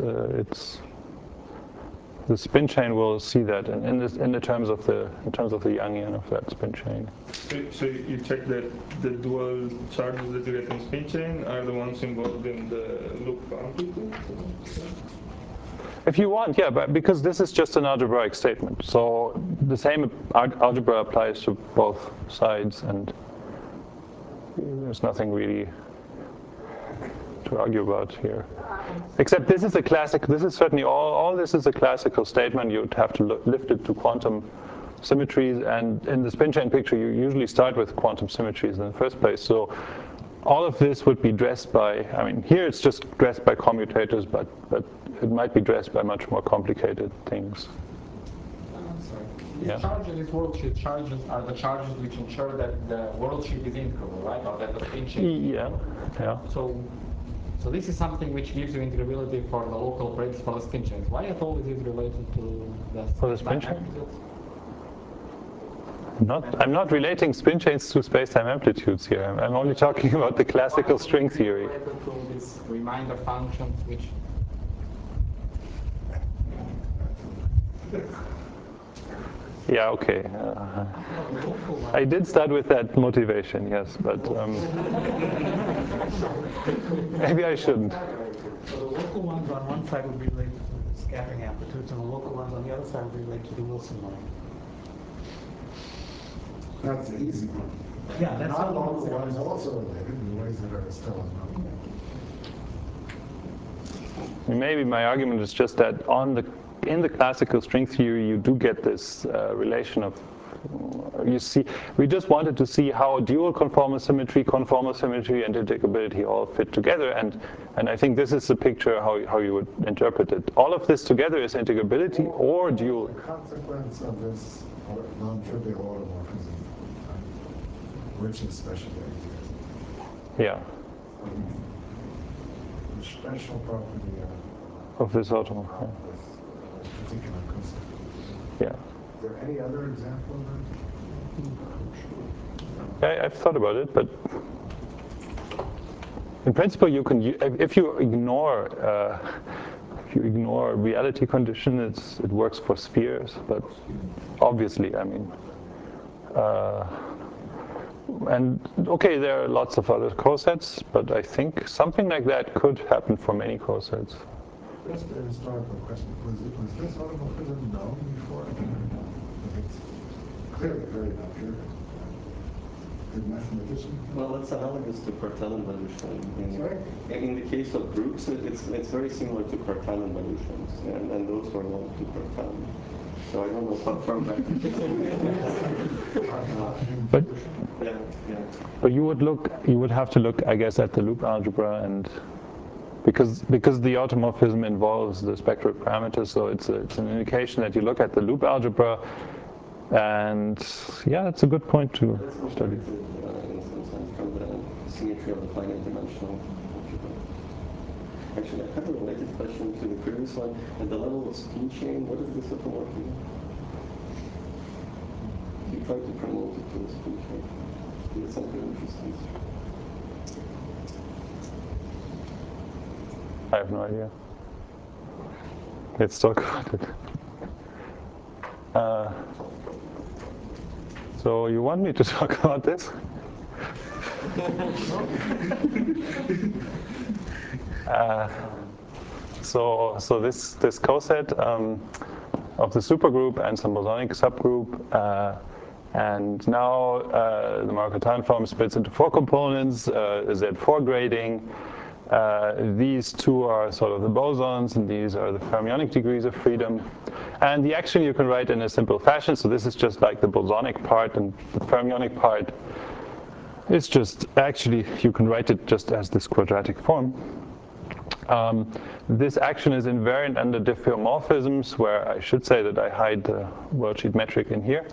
the spin chain will see that in the terms of the Youngian of that spin chain. So you check that the dual charges that you get in the spin chain are the ones involved in the loop amplitude? If you want, yeah, but because this is just an algebraic statement, so the same algebra applies to both sides, and there's nothing really to argue about here. Except this is a classic. This is certainly all this is a classical statement. You'd have to lift it to quantum symmetries, and in the spin chain picture, you usually start with quantum symmetries in the first place. So all of this would be dressed by. I mean, here it's just dressed by commutators, but it might be dressed by much more complicated things. I'm sorry. Yeah. These charges, these worldsheet charges, are the charges which ensure that the worldsheet is integrable, right? Or that the spin chain. Yeah. Yeah. So this is something which gives you integrability for the local operators for the spin chains. Why at all is it related to the For the spin chain? amplitudes? I'm not relating spin chains to space-time amplitudes here. I'm only talking about the classical string theory. Related to these reminder functions which. Yeah, okay. I did start with that motivation, yes, but maybe I shouldn't. So the local ones on one side would be related to the scattering amplitudes, and the local ones on the other side would be related to the Wilson line. That's the easy one. Yeah, that's Not all. local ones also related in ways that are still unknown. Maybe my argument is just that in the classical string theory, you do get this relation of, you see, we just wanted to see how dual conformal symmetry, and integrability all fit together, and I think this is the picture how you would interpret it. All of this together is integrability or dual. The consequence of this non-trivial automorphism, which is special Yeah. the special property Of this automorph. of this particular concept. Yeah. Is there any other example of that? I've thought about it, but in principle, you can. If you ignore reality condition, it works for spheres. But obviously, I mean, and okay, there are lots of other cosets, but I think something like that could happen for many cosets. Just a historical question. Was this automorphism known before? It's clearly very non-trivial. Did mathematicians? Well, it's analogous to Cartan evolution. Sorry? In the case of groups, it's very similar to Cartan evolutions, and those were known to Cartan. So I don't know how far back. But Yeah. but you would have to look, I guess, at the loop algebra, and because the automorphism involves the spectral parameters, so it's an indication that you look at the loop algebra, and yeah, that's a good point to study. In some sense, from the symmetry of the finite dimensional algebra. Actually, I have a related question to the previous one. At the level of spin chain, what is this automorphism? You try to promote it to a spin chain. It's something interesting. I have no idea. Let's talk about it. So you want me to talk about this? So this coset of the supergroup and some bosonic subgroup, and now the Markov form splits into 4 components, Z4 grading. These two are sort of the bosons, and these are the fermionic degrees of freedom. And the action you can write in a simple fashion. So this is just like the bosonic part, and the fermionic part is just, actually, you can write it just as this quadratic form. This action is invariant under diffeomorphisms, where I should say that I hide the worldsheet metric in here.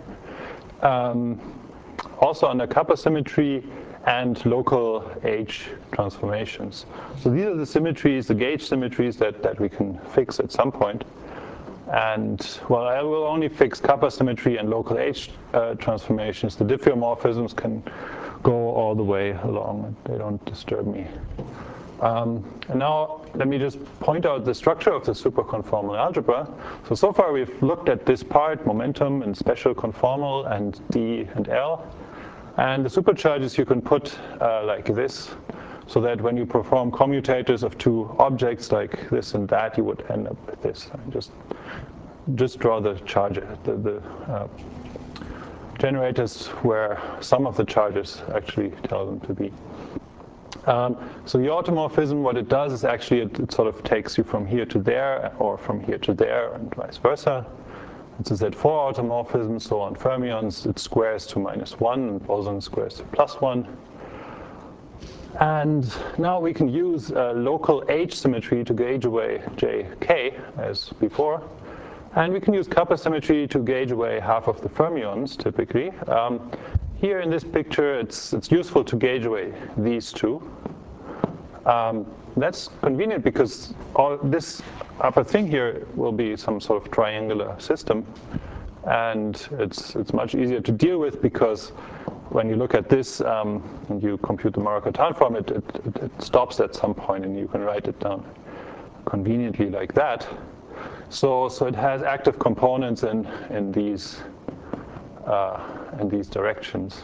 Also under kappa symmetry and local H transformations. So these are the symmetries, the gauge symmetries that we can fix at some point. And well, I will only fix kappa symmetry and local H transformations. The diffeomorphisms can go all the way along, and they don't disturb me. And now let me just point out the structure of the superconformal algebra. So far we've looked at this part, momentum and special conformal and D and L. And the supercharges you can put like this, so that when you perform commutators of 2 objects like this and that, you would end up with this. Just draw the charge, the generators where some of the charges actually tell them to be. So the automorphism, what it does is actually it sort of takes you from here to there, or from here to there, and vice versa. It's a Z4 automorphism, so on fermions it squares to -1, and boson squares to +1. And now we can use local H symmetry to gauge away JK, as before. And we can use kappa symmetry to gauge away half of the fermions, typically. Here in this picture, it's useful to gauge away these two. That's convenient because all this upper thing here will be some sort of triangular system. And it's much easier to deal with because when you look at this and you compute the Markov form, it stops at some point, and you can write it down conveniently like that. So it has active components in these directions.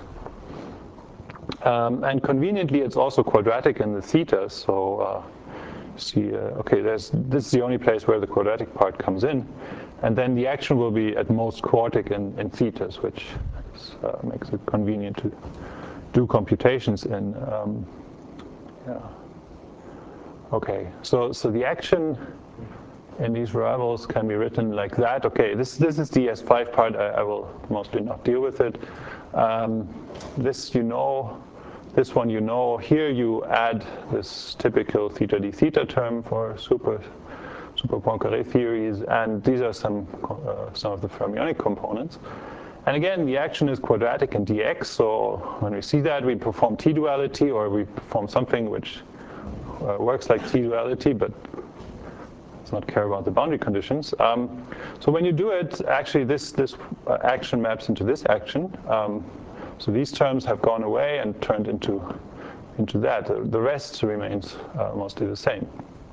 And conveniently, it's also quadratic in the theta. So see, okay, this is the only place where the quadratic part comes in. And then the action will be at most quartic in thetas, which makes it convenient to do computations in. Yeah. Okay, so the action in these variables can be written like that. Okay, this is the S5 part. I will mostly not deal with it. This you know. This one you know. Here you add this typical theta d theta term for super Poincaré theories, and these are some of the fermionic components. And again, the action is quadratic in dx. So when we see that, we perform T-duality, or we perform something which works like T-duality, but does not care about the boundary conditions. So when you do it, actually this action maps into this action. So these terms have gone away and turned into that. The rest remains mostly the same.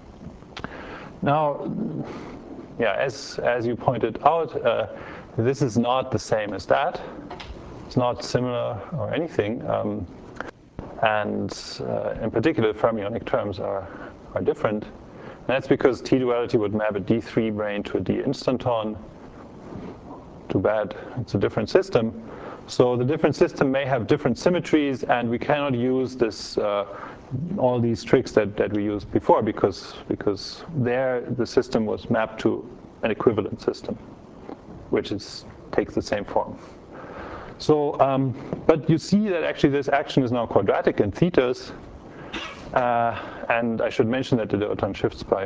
Now, yeah, as you pointed out, this is not the same as that. It's not similar or anything. And in particular, fermionic terms are different. And that's because T-duality would map a D3 brane to a D instanton. Too bad, it's a different system. So the different system may have different symmetries, and we cannot use this all these tricks that we used before because there the system was mapped to an equivalent system, which takes the same form. So, but you see that actually this action is now quadratic in thetas, and I should mention that the dilaton shifts by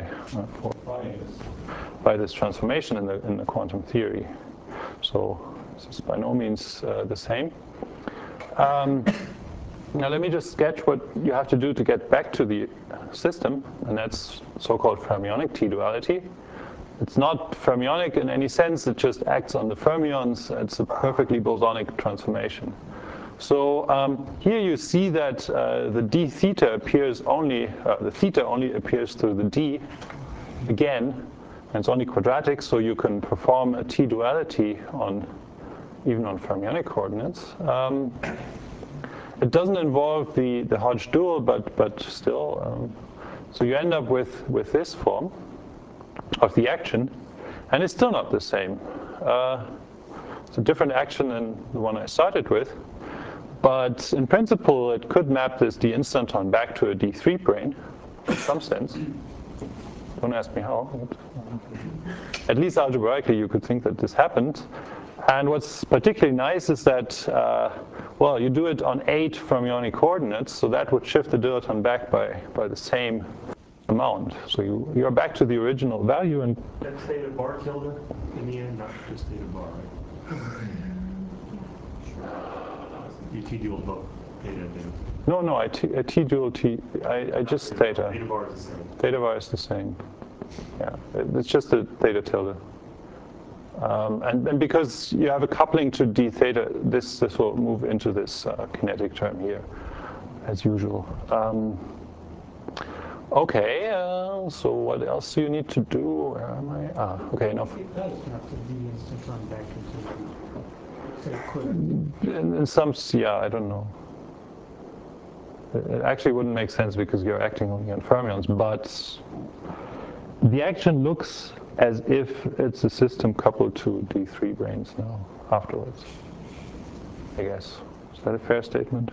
this transformation in the quantum theory. So this is by no means the same. Now let me just sketch what you have to do to get back to the system, and that's so-called fermionic T-duality. It's not fermionic in any sense, it just acts on the fermions. It's a perfectly bosonic transformation. So here you see that the d theta appears only, the theta only appears through the d again, and it's only quadratic, so you can perform a T-duality on even on fermionic coordinates. It doesn't involve the Hodge dual, but still. So you end up with this form of the action, and it's still not the same. It's a different action than the one I started with, but in principle it could map this d instanton back to a d3 brane in some sense. Don't ask me how, but at least algebraically you could think that this happened. And what's particularly nice is that, well, you do it on 8 fermionic coordinates, so that would shift the dilaton back by the same amount. So you're back to the original value. And that's theta bar tilde in the end, not just theta bar, right? You T-dual both theta and theta. No, I T-dual T. I just theta. Theta bar is the same. Theta bar is the same. Yeah, it's just a theta tilde. And because you have a coupling to d theta, this will move into this kinetic term here, as usual. Okay, so what else do you need to do? Where am I? Okay, enough. It does have to be instanton back into the, it could. In some, yeah, I don't know. It actually wouldn't make sense because you're acting only on fermions, but the action looks as if it's a system coupled to d3 branes now, afterwards, I guess. Is that a fair statement?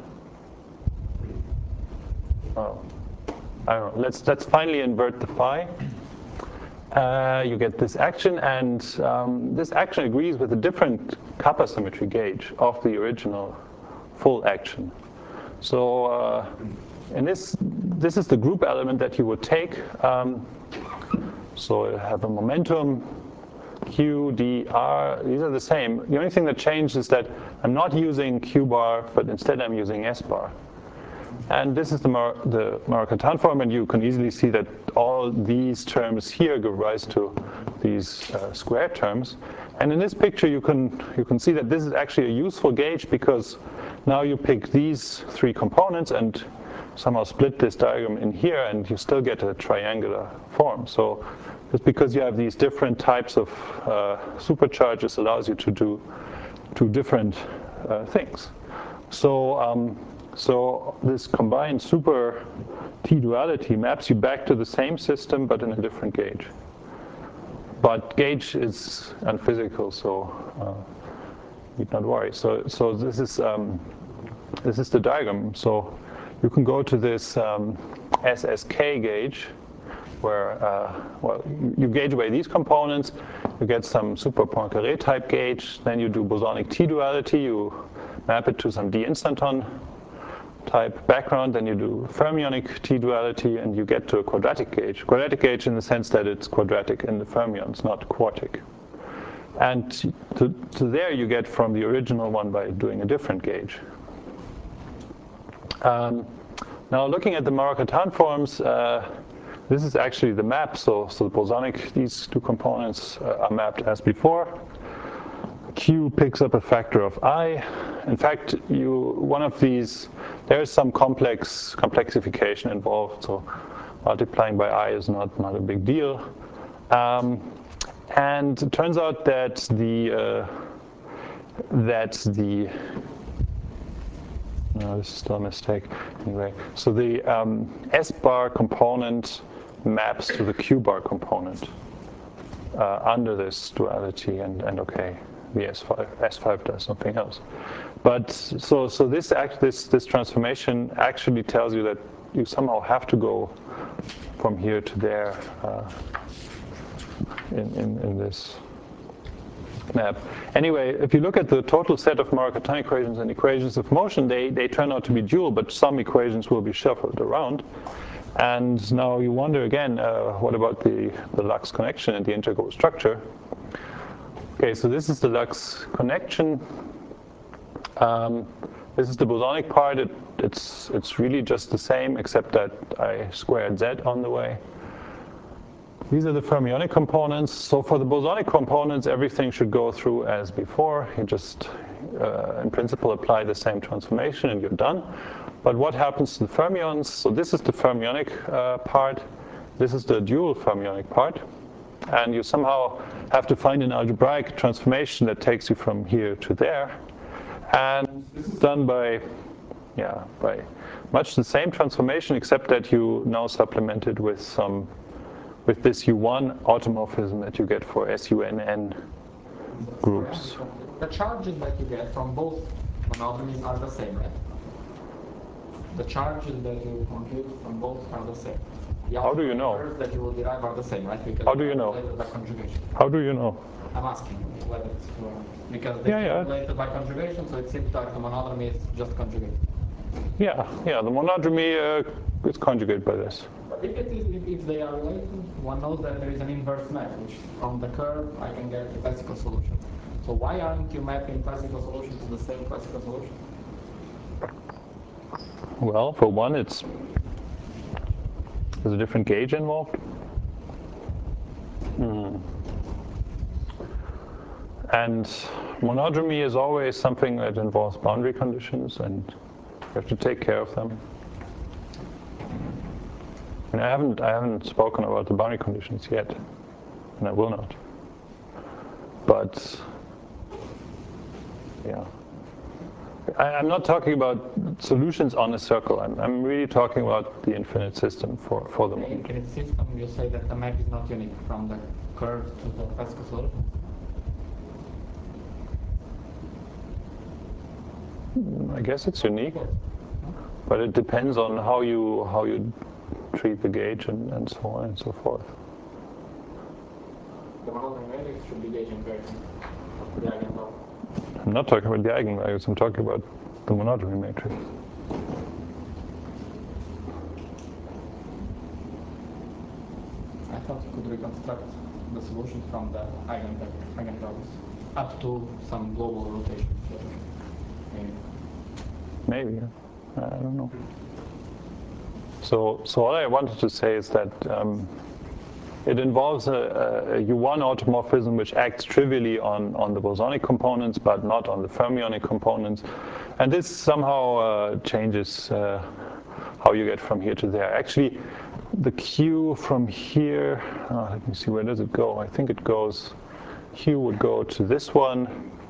Oh, I don't know. Let's finally invert the phi. You get this action, and this action agrees with a different kappa symmetry gauge of the original full action. So and this is the group element that you would take. So I have a momentum, Q, D, R, these are the same. The only thing that changed is that I'm not using Q bar, but instead I'm using S bar. And this is the Marocatan form, and you can easily see that all these terms here give rise to these square terms. And in this picture you can see that this is actually a useful gauge, because now you pick these 3 components and somehow split this diagram in here, and you still get a triangular form. So just because you have these different types of supercharges allows you to do 2 different things. So so this combined super T-duality maps you back to the same system but in a different gauge. But gauge is unphysical, so need not worry. So this is the diagram. So you can go to this SSK gauge, where well, you gauge away these components, you get some super Poincaré type gauge, then you do bosonic T-duality, you map it to some d instanton type background, then you do fermionic T-duality, and you get to a quadratic gauge. Quadratic gauge in the sense that it's quadratic in the fermions, not quartic. And to there you get from the original one by doing a different gauge. Now looking at the Marocatan forms, this is actually the map. So the bosonic, these 2 components are mapped as before. Q picks up a factor of I. In fact, one of these, there is some complexification involved. So multiplying by I is not a big deal. And it turns out that no, this is still a mistake. Anyway, so the S bar component maps to the Q bar component under this duality, and okay, the S5 does something else. But so this transformation actually tells you that you somehow have to go from here to there in this map. Anyway, if you look at the total set of Marocatan equations and equations of motion, they turn out to be dual, but some equations will be shuffled around. And now you wonder again, what about the Lux connection and the integral structure? Okay, so this is the Lux connection. This is the bosonic part. It's really just the same, except that I squared z on the way. These are the fermionic components. So for the bosonic components, everything should go through as before. You just, in principle, apply the same transformation and you're done. But what happens to the fermions? So this is the fermionic part. This is the dual fermionic part. And you somehow have to find an algebraic transformation that takes you from here to there. And this is done by much the same transformation, except that you now supplement it with this U1 automorphism that you get for SUNN groups. The charges that you get from both monodromies are the same, right? The charges that you compute from both are the same. How do you know? The that you will derive are the same, right? Because how do you know? By conjugation. How do you know? I'm asking whether it's because they're related by conjugation, so it seems like the monodromy is just conjugated. Yeah, the monodromy is conjugated by this. But if they are related, one knows that there is an inverse map, which from the curve I can get the classical solution. So why aren't you mapping classical solution to the same classical solution? Well, for one, there's a different gauge involved. And monodromy is always something that involves boundary conditions, and you have to take care of them. And I haven't spoken about the boundary conditions yet, and I will not. But yeah, I'm not talking about solutions on a circle. I'm really talking about the infinite system for the moment. In the infinite system, you say that the map is not unique from the curve to the classical solution. I guess it's unique, but it depends on how you treat the gauge and so on and so forth. The monodromy matrix should be gauge invariant. The eigenvalue. I'm not talking about the eigenvalues. I'm talking about the monodromy matrix. I thought you could reconstruct the solution from the eigenvalues up to some global rotation. Maybe. I don't know. So all I wanted to say is that it involves a U1 automorphism which acts trivially on the bosonic components but not on the fermionic components. And this somehow changes how you get from here to there. Actually, the Q from here, let me see, where does it go? I think it goes, Q would go to this one.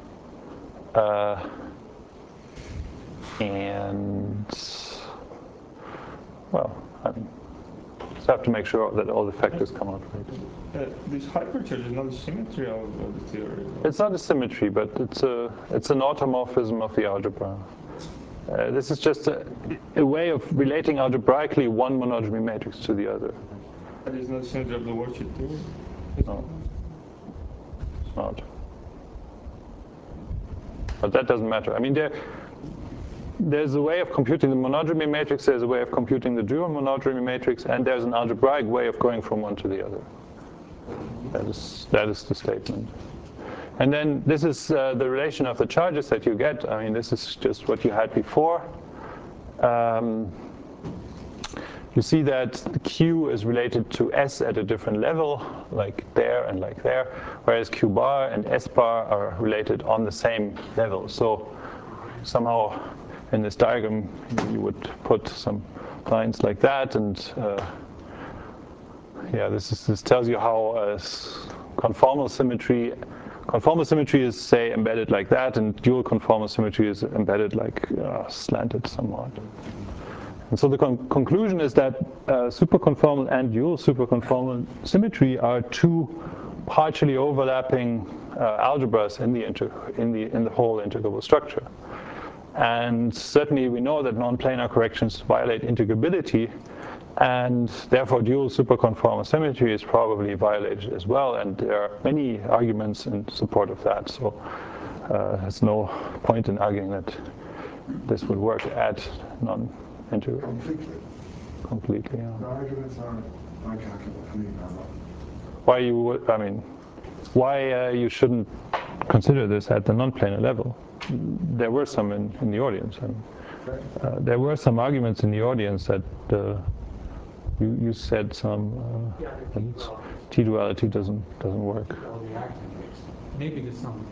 And, well, I mean, just have to make sure that all the factors come out right. This hypercharge is not a symmetry of the theory. It's not a symmetry, but it's an automorphism of the algebra. This is just a way of relating algebraically one monodromy matrix to the other. But it's not a symmetry of the worksheet theory? No, it's not. But that doesn't matter. I mean, there's a way of computing the monodromy matrix, there's a way of computing the dual monodromy matrix, and there's an algebraic way of going from one to the other. That is the statement. And then this is the relation of the charges that you get. I mean, this is just what you had before. You see that the Q is related to S at a different level, like there and like there, whereas Q bar and S bar are related on the same level. So somehow in this diagram, you would put some lines like that, and this tells you how conformal symmetry is, say, embedded like that, and dual conformal symmetry is embedded like slanted somewhat. And so the conclusion is that superconformal and dual superconformal symmetry are two partially overlapping algebras in the whole integrable structure. And certainly we know that non-planar corrections violate integrability, and therefore dual superconformal symmetry is probably violated as well, and there are many arguments in support of that. So there's no point in arguing that this would work at non-integrable. Completely, yeah. The arguments are uncalculable. Why you shouldn't consider this at the non-planar level. There were some in the audience. And, there were some arguments in the audience that you said some T-duality doesn't work. Maybe there's some.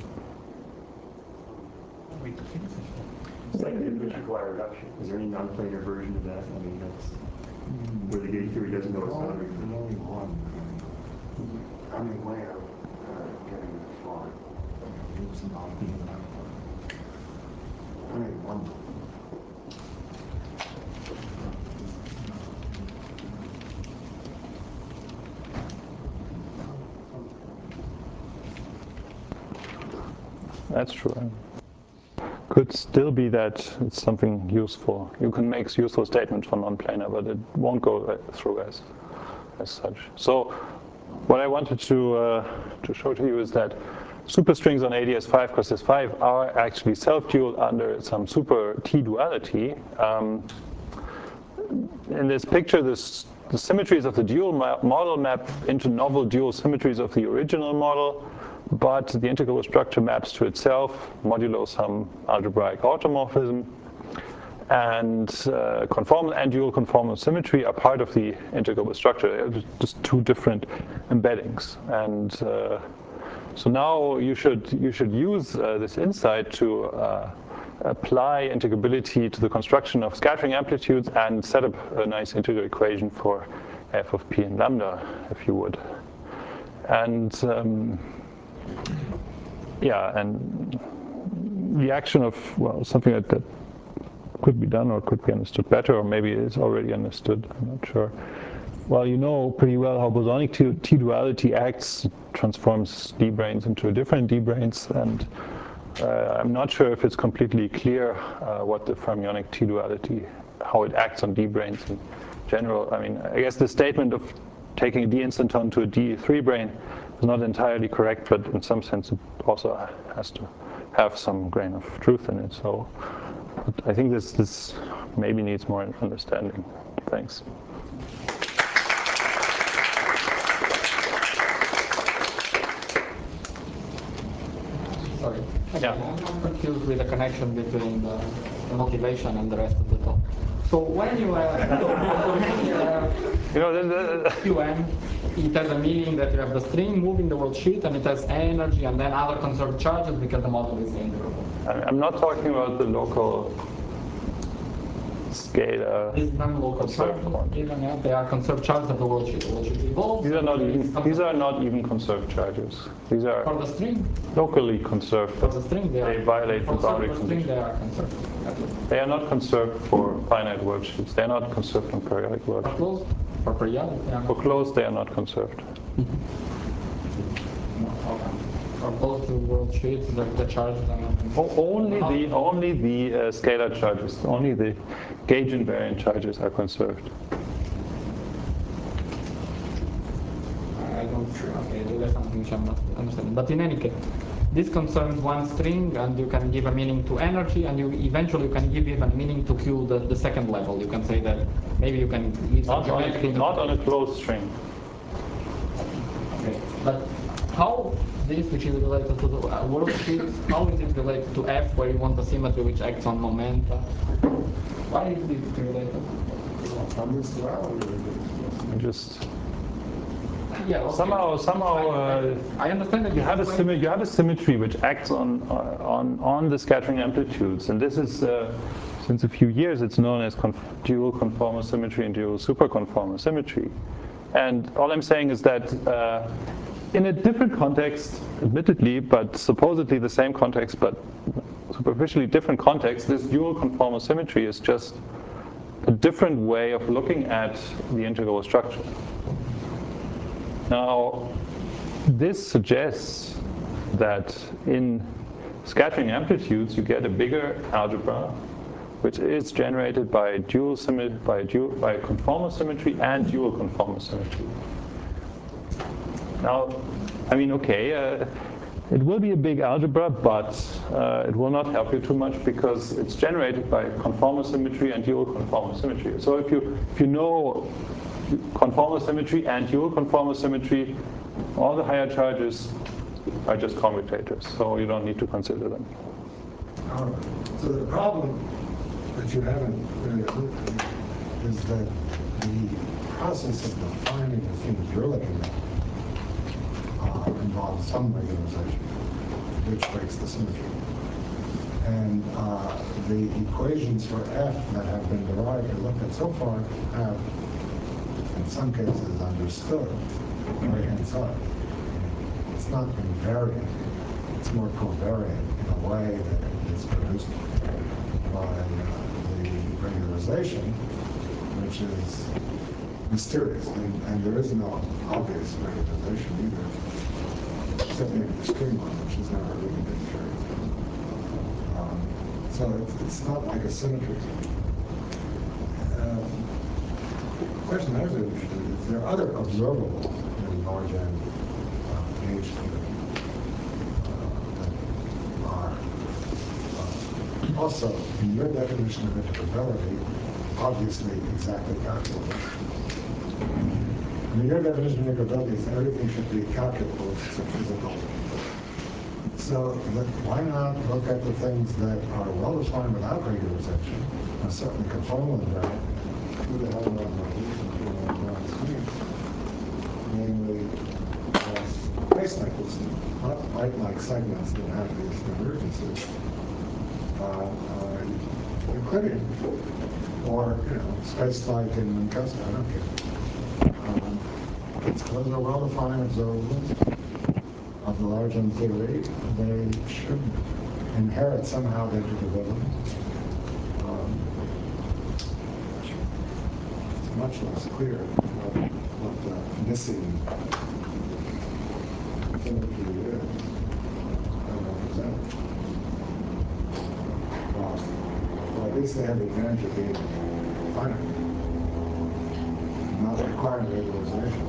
It's like the Cauchy-Dwyer reduction. Is there any non-planar version of that? I mean, that's where the gauge theory doesn't know it's not. There's only one. Any way of getting it far. It's not being done. Only one. That's true. Could still be that it's something useful. You can make useful statements for non-planar, but it won't go through as such. So what I wanted to show to you is that superstrings on AdS5 cross S5 are actually self-dual under some super T-duality. In this picture, the symmetries of the dual model map into novel dual symmetries of the original model, but the integrable structure maps to itself modulo some algebraic automorphism. And conformal and dual conformal symmetry are part of the integrable structure. They're just two different embeddings. And so now you should use this insight to apply integrability to the construction of scattering amplitudes and set up a nice integral equation for f of p and lambda, if you would. And yeah, and the action of, well, something that could be done or could be understood better, or maybe it's already understood, I'm not sure. Well, you know pretty well how bosonic T-duality acts, transforms D-branes into different D-branes, and I'm not sure if it's completely clear what the fermionic T-duality, how it acts on D-branes in general. I mean, I guess the statement of taking a D-instanton to a D3 brane is not entirely correct, but in some sense it also has to have some grain of truth in it. So I think this maybe needs more understanding. Thanks. Sorry. Yeah. I'm confused with the connection between the motivation and the rest of the talk. So when you have QM, it has a meaning that you have the string moving the worldsheet and it has energy and then other conserved charges because the model is integrable. I'm not talking about the local scalar. These non-local charges, even if they are conserved charges of the worldsheet. The worldsheet evolves. These are not even conserved charges. These are for the string. Locally conserved. For the string, they violate the boundary condition. They are conserved. They are not conserved for finite worldsheets. They are not conserved on periodic worldsheets. For closed, for periodic, they are not. For closed, they are not conserved. For closed to worldsheets, the charges are not conserved. Only the scalar charges, only the gauge invariant charges are conserved. I don't. Okay, there's something which I'm not understanding. But in any case, this concerns one string, and you can give a meaning to energy, and you eventually can give even meaning to Q, the second level. You can say that maybe you can give some geometry. Not on a closed string. Okay, but how this, which is related to the worldsheets, how is it related to F, where you want a symmetry which acts on momenta? Why is it related? From this duality. Just. Yeah, okay. Somehow I understand that you have a symmetry which acts on the scattering amplitudes, and this is since a few years it's known as dual conformal symmetry and dual superconformal symmetry. And all I'm saying is that in a different context, admittedly, but supposedly the same context, but superficially different context, this dual conformal symmetry is just a different way of looking at the integral structure. Now, this suggests that in scattering amplitudes you get a bigger algebra, which is generated by conformal symmetry and dual conformal symmetry. Now, I mean, okay, it will be a big algebra, but it will not help you too much because it's generated by conformal symmetry and dual conformal symmetry. So if you know conformal symmetry and dual conformal symmetry, all the higher charges are just commutators, so you don't need to consider them. So the problem that you haven't really alluded to is that the process of defining the things you're looking at involves some regularization, which breaks the symmetry. And the equations for F that have been derived and looked at so far have, in some cases, understood the right-hand side. It's not invariant, it's more covariant in a way that is produced by the regularization, which is mysterious, and there is no obvious regularization either, except maybe the extreme one, which has never really been carried through. So it's not like a symmetry. The question I was interested in is there are other observables in large N gauge theory that are also, in your definition of integrability, obviously exactly calculable. I mean, your definition of integrability is everything should be calculable if it's a physical. So why not look at the things that are well-defined without regularization, certainly conformal invariant, who the hell knows what these namely space-like, not light-like segments that have these divergences. Euclidean, or space-like in Minkowski, I don't care. Those are well-defined observables of the large N theory. They should inherit somehow the integrability. It's much less clear what the missing symmetry is represented. Well, at least they have the advantage of being finite, not requiring regularization.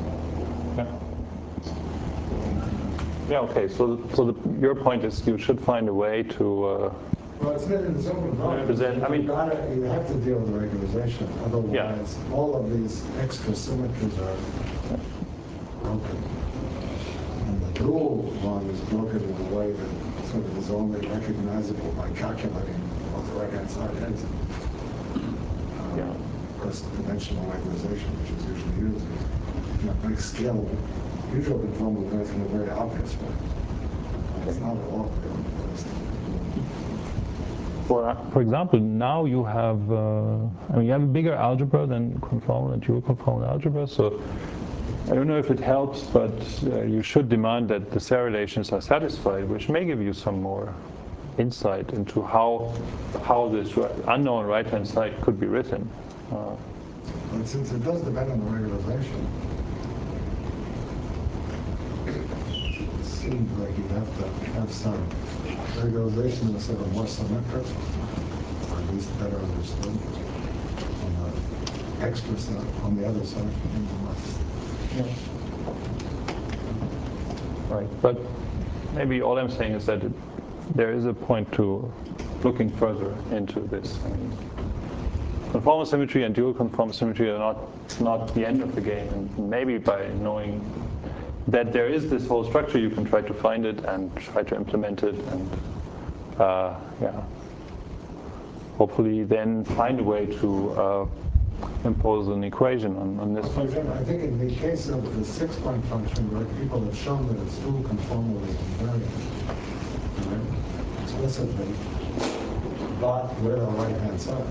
Yeah, okay, so your point is you should find a way to well, it's open represent, I mean, you have to deal with regularization, otherwise all of these extra symmetries are broken. And the dual one is broken in a way that sort of is only recognizable by calculating what the right-hand side is. Of course, dimensional regularization, which is usually used, big scale, usual conformal events in a very obvious way. It's not at all clear. For example, now you have, you have a bigger algebra than conformal and dual conformal algebra, so I don't know if it helps, but you should demand that the Serre relations are satisfied, which may give you some more insight into how this unknown right-hand side could be written. But since it does depend on the regularization, it seems like you'd have to have some regularization that's sort of more symmetric, or at least better understood on the extra side, on the other side. Right, but maybe all I'm saying is that there is a point to looking further into this. Conformal symmetry and dual conformal symmetry are not the end of the game, and maybe by knowing that there is this whole structure, you can try to find it and try to implement it, and hopefully then find a way to impose an equation on this. For example, I think in the case of the 6-point function, where people have shown that it's dual conformally invariant, right, explicitly, but with a right-hand side.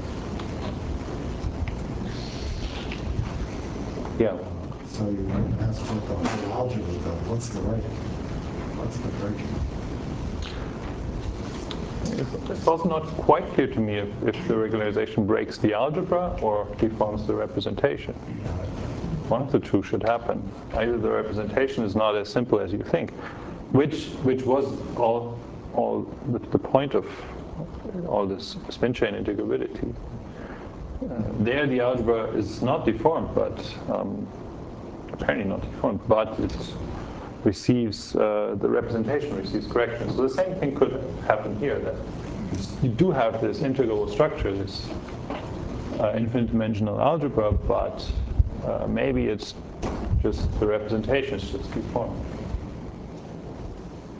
Yeah. So you might ask what the whole algebra does. What's the breaking? It's also not quite clear to me if the regularization breaks the algebra or deforms the representation. One of the two should happen. Either the representation is not as simple as you think, which was all the point of all this spin chain integrability. There the algebra is not deformed, but apparently not deformed, but it receives, the representation receives correction. So the same thing could happen here, that you do have this integral structure, this infinite dimensional algebra, but maybe it's just the representation is just deformed.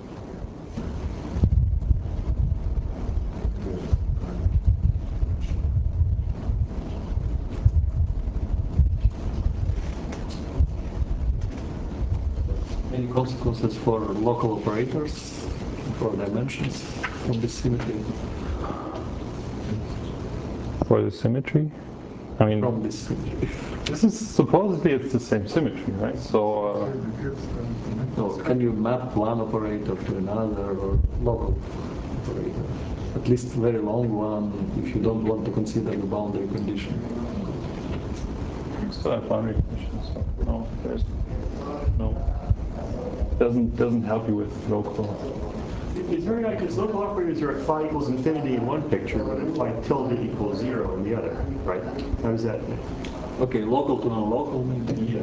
consequences for local operators, for dimensions from this symmetry? For the symmetry? I mean, From this symmetry. this is supposedly it's the same symmetry, right? So, So can you map one operator to another or local operator? At least very long one if you don't want to consider the boundary condition. still have boundary conditions. So no, there's no. Doesn't help you with local. It's very nice because local operators are at phi equals infinity in one picture, but at phi tilde equals 0 in the other, right? How does that? Okay, local to non-local maybe? Yeah.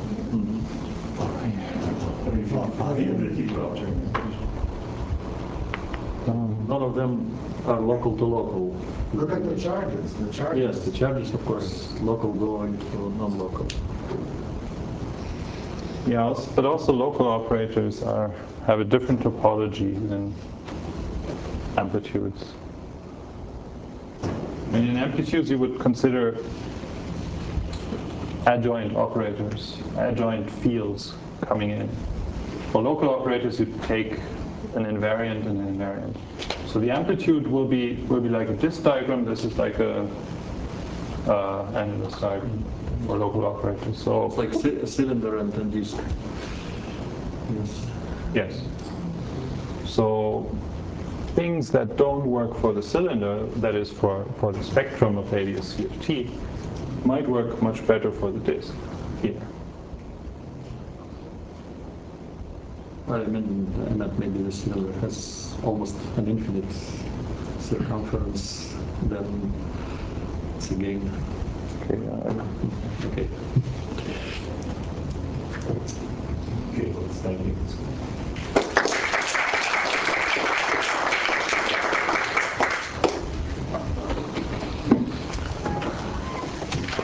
None of them are local to local. Look at the charges. The charges. Yes, the charges, of course, local going to non-local. Yeah, but also local operators have a different topology than amplitudes. I mean, in amplitudes you would consider adjoint operators, adjoint fields coming in. For local operators, you take an invariant and an invariant. So the amplitude will be like a disk diagram. This is like a analyst diagram for local operators. So It's like a cylinder and then disk. Yes. yes. So things that don't work for the cylinder, that is for the spectrum of ADS-CFT, might work much better for the disk here. I meant maybe the cylinder has almost an infinite circumference, then it's again. Okay. Okay. Okay, well, thank you.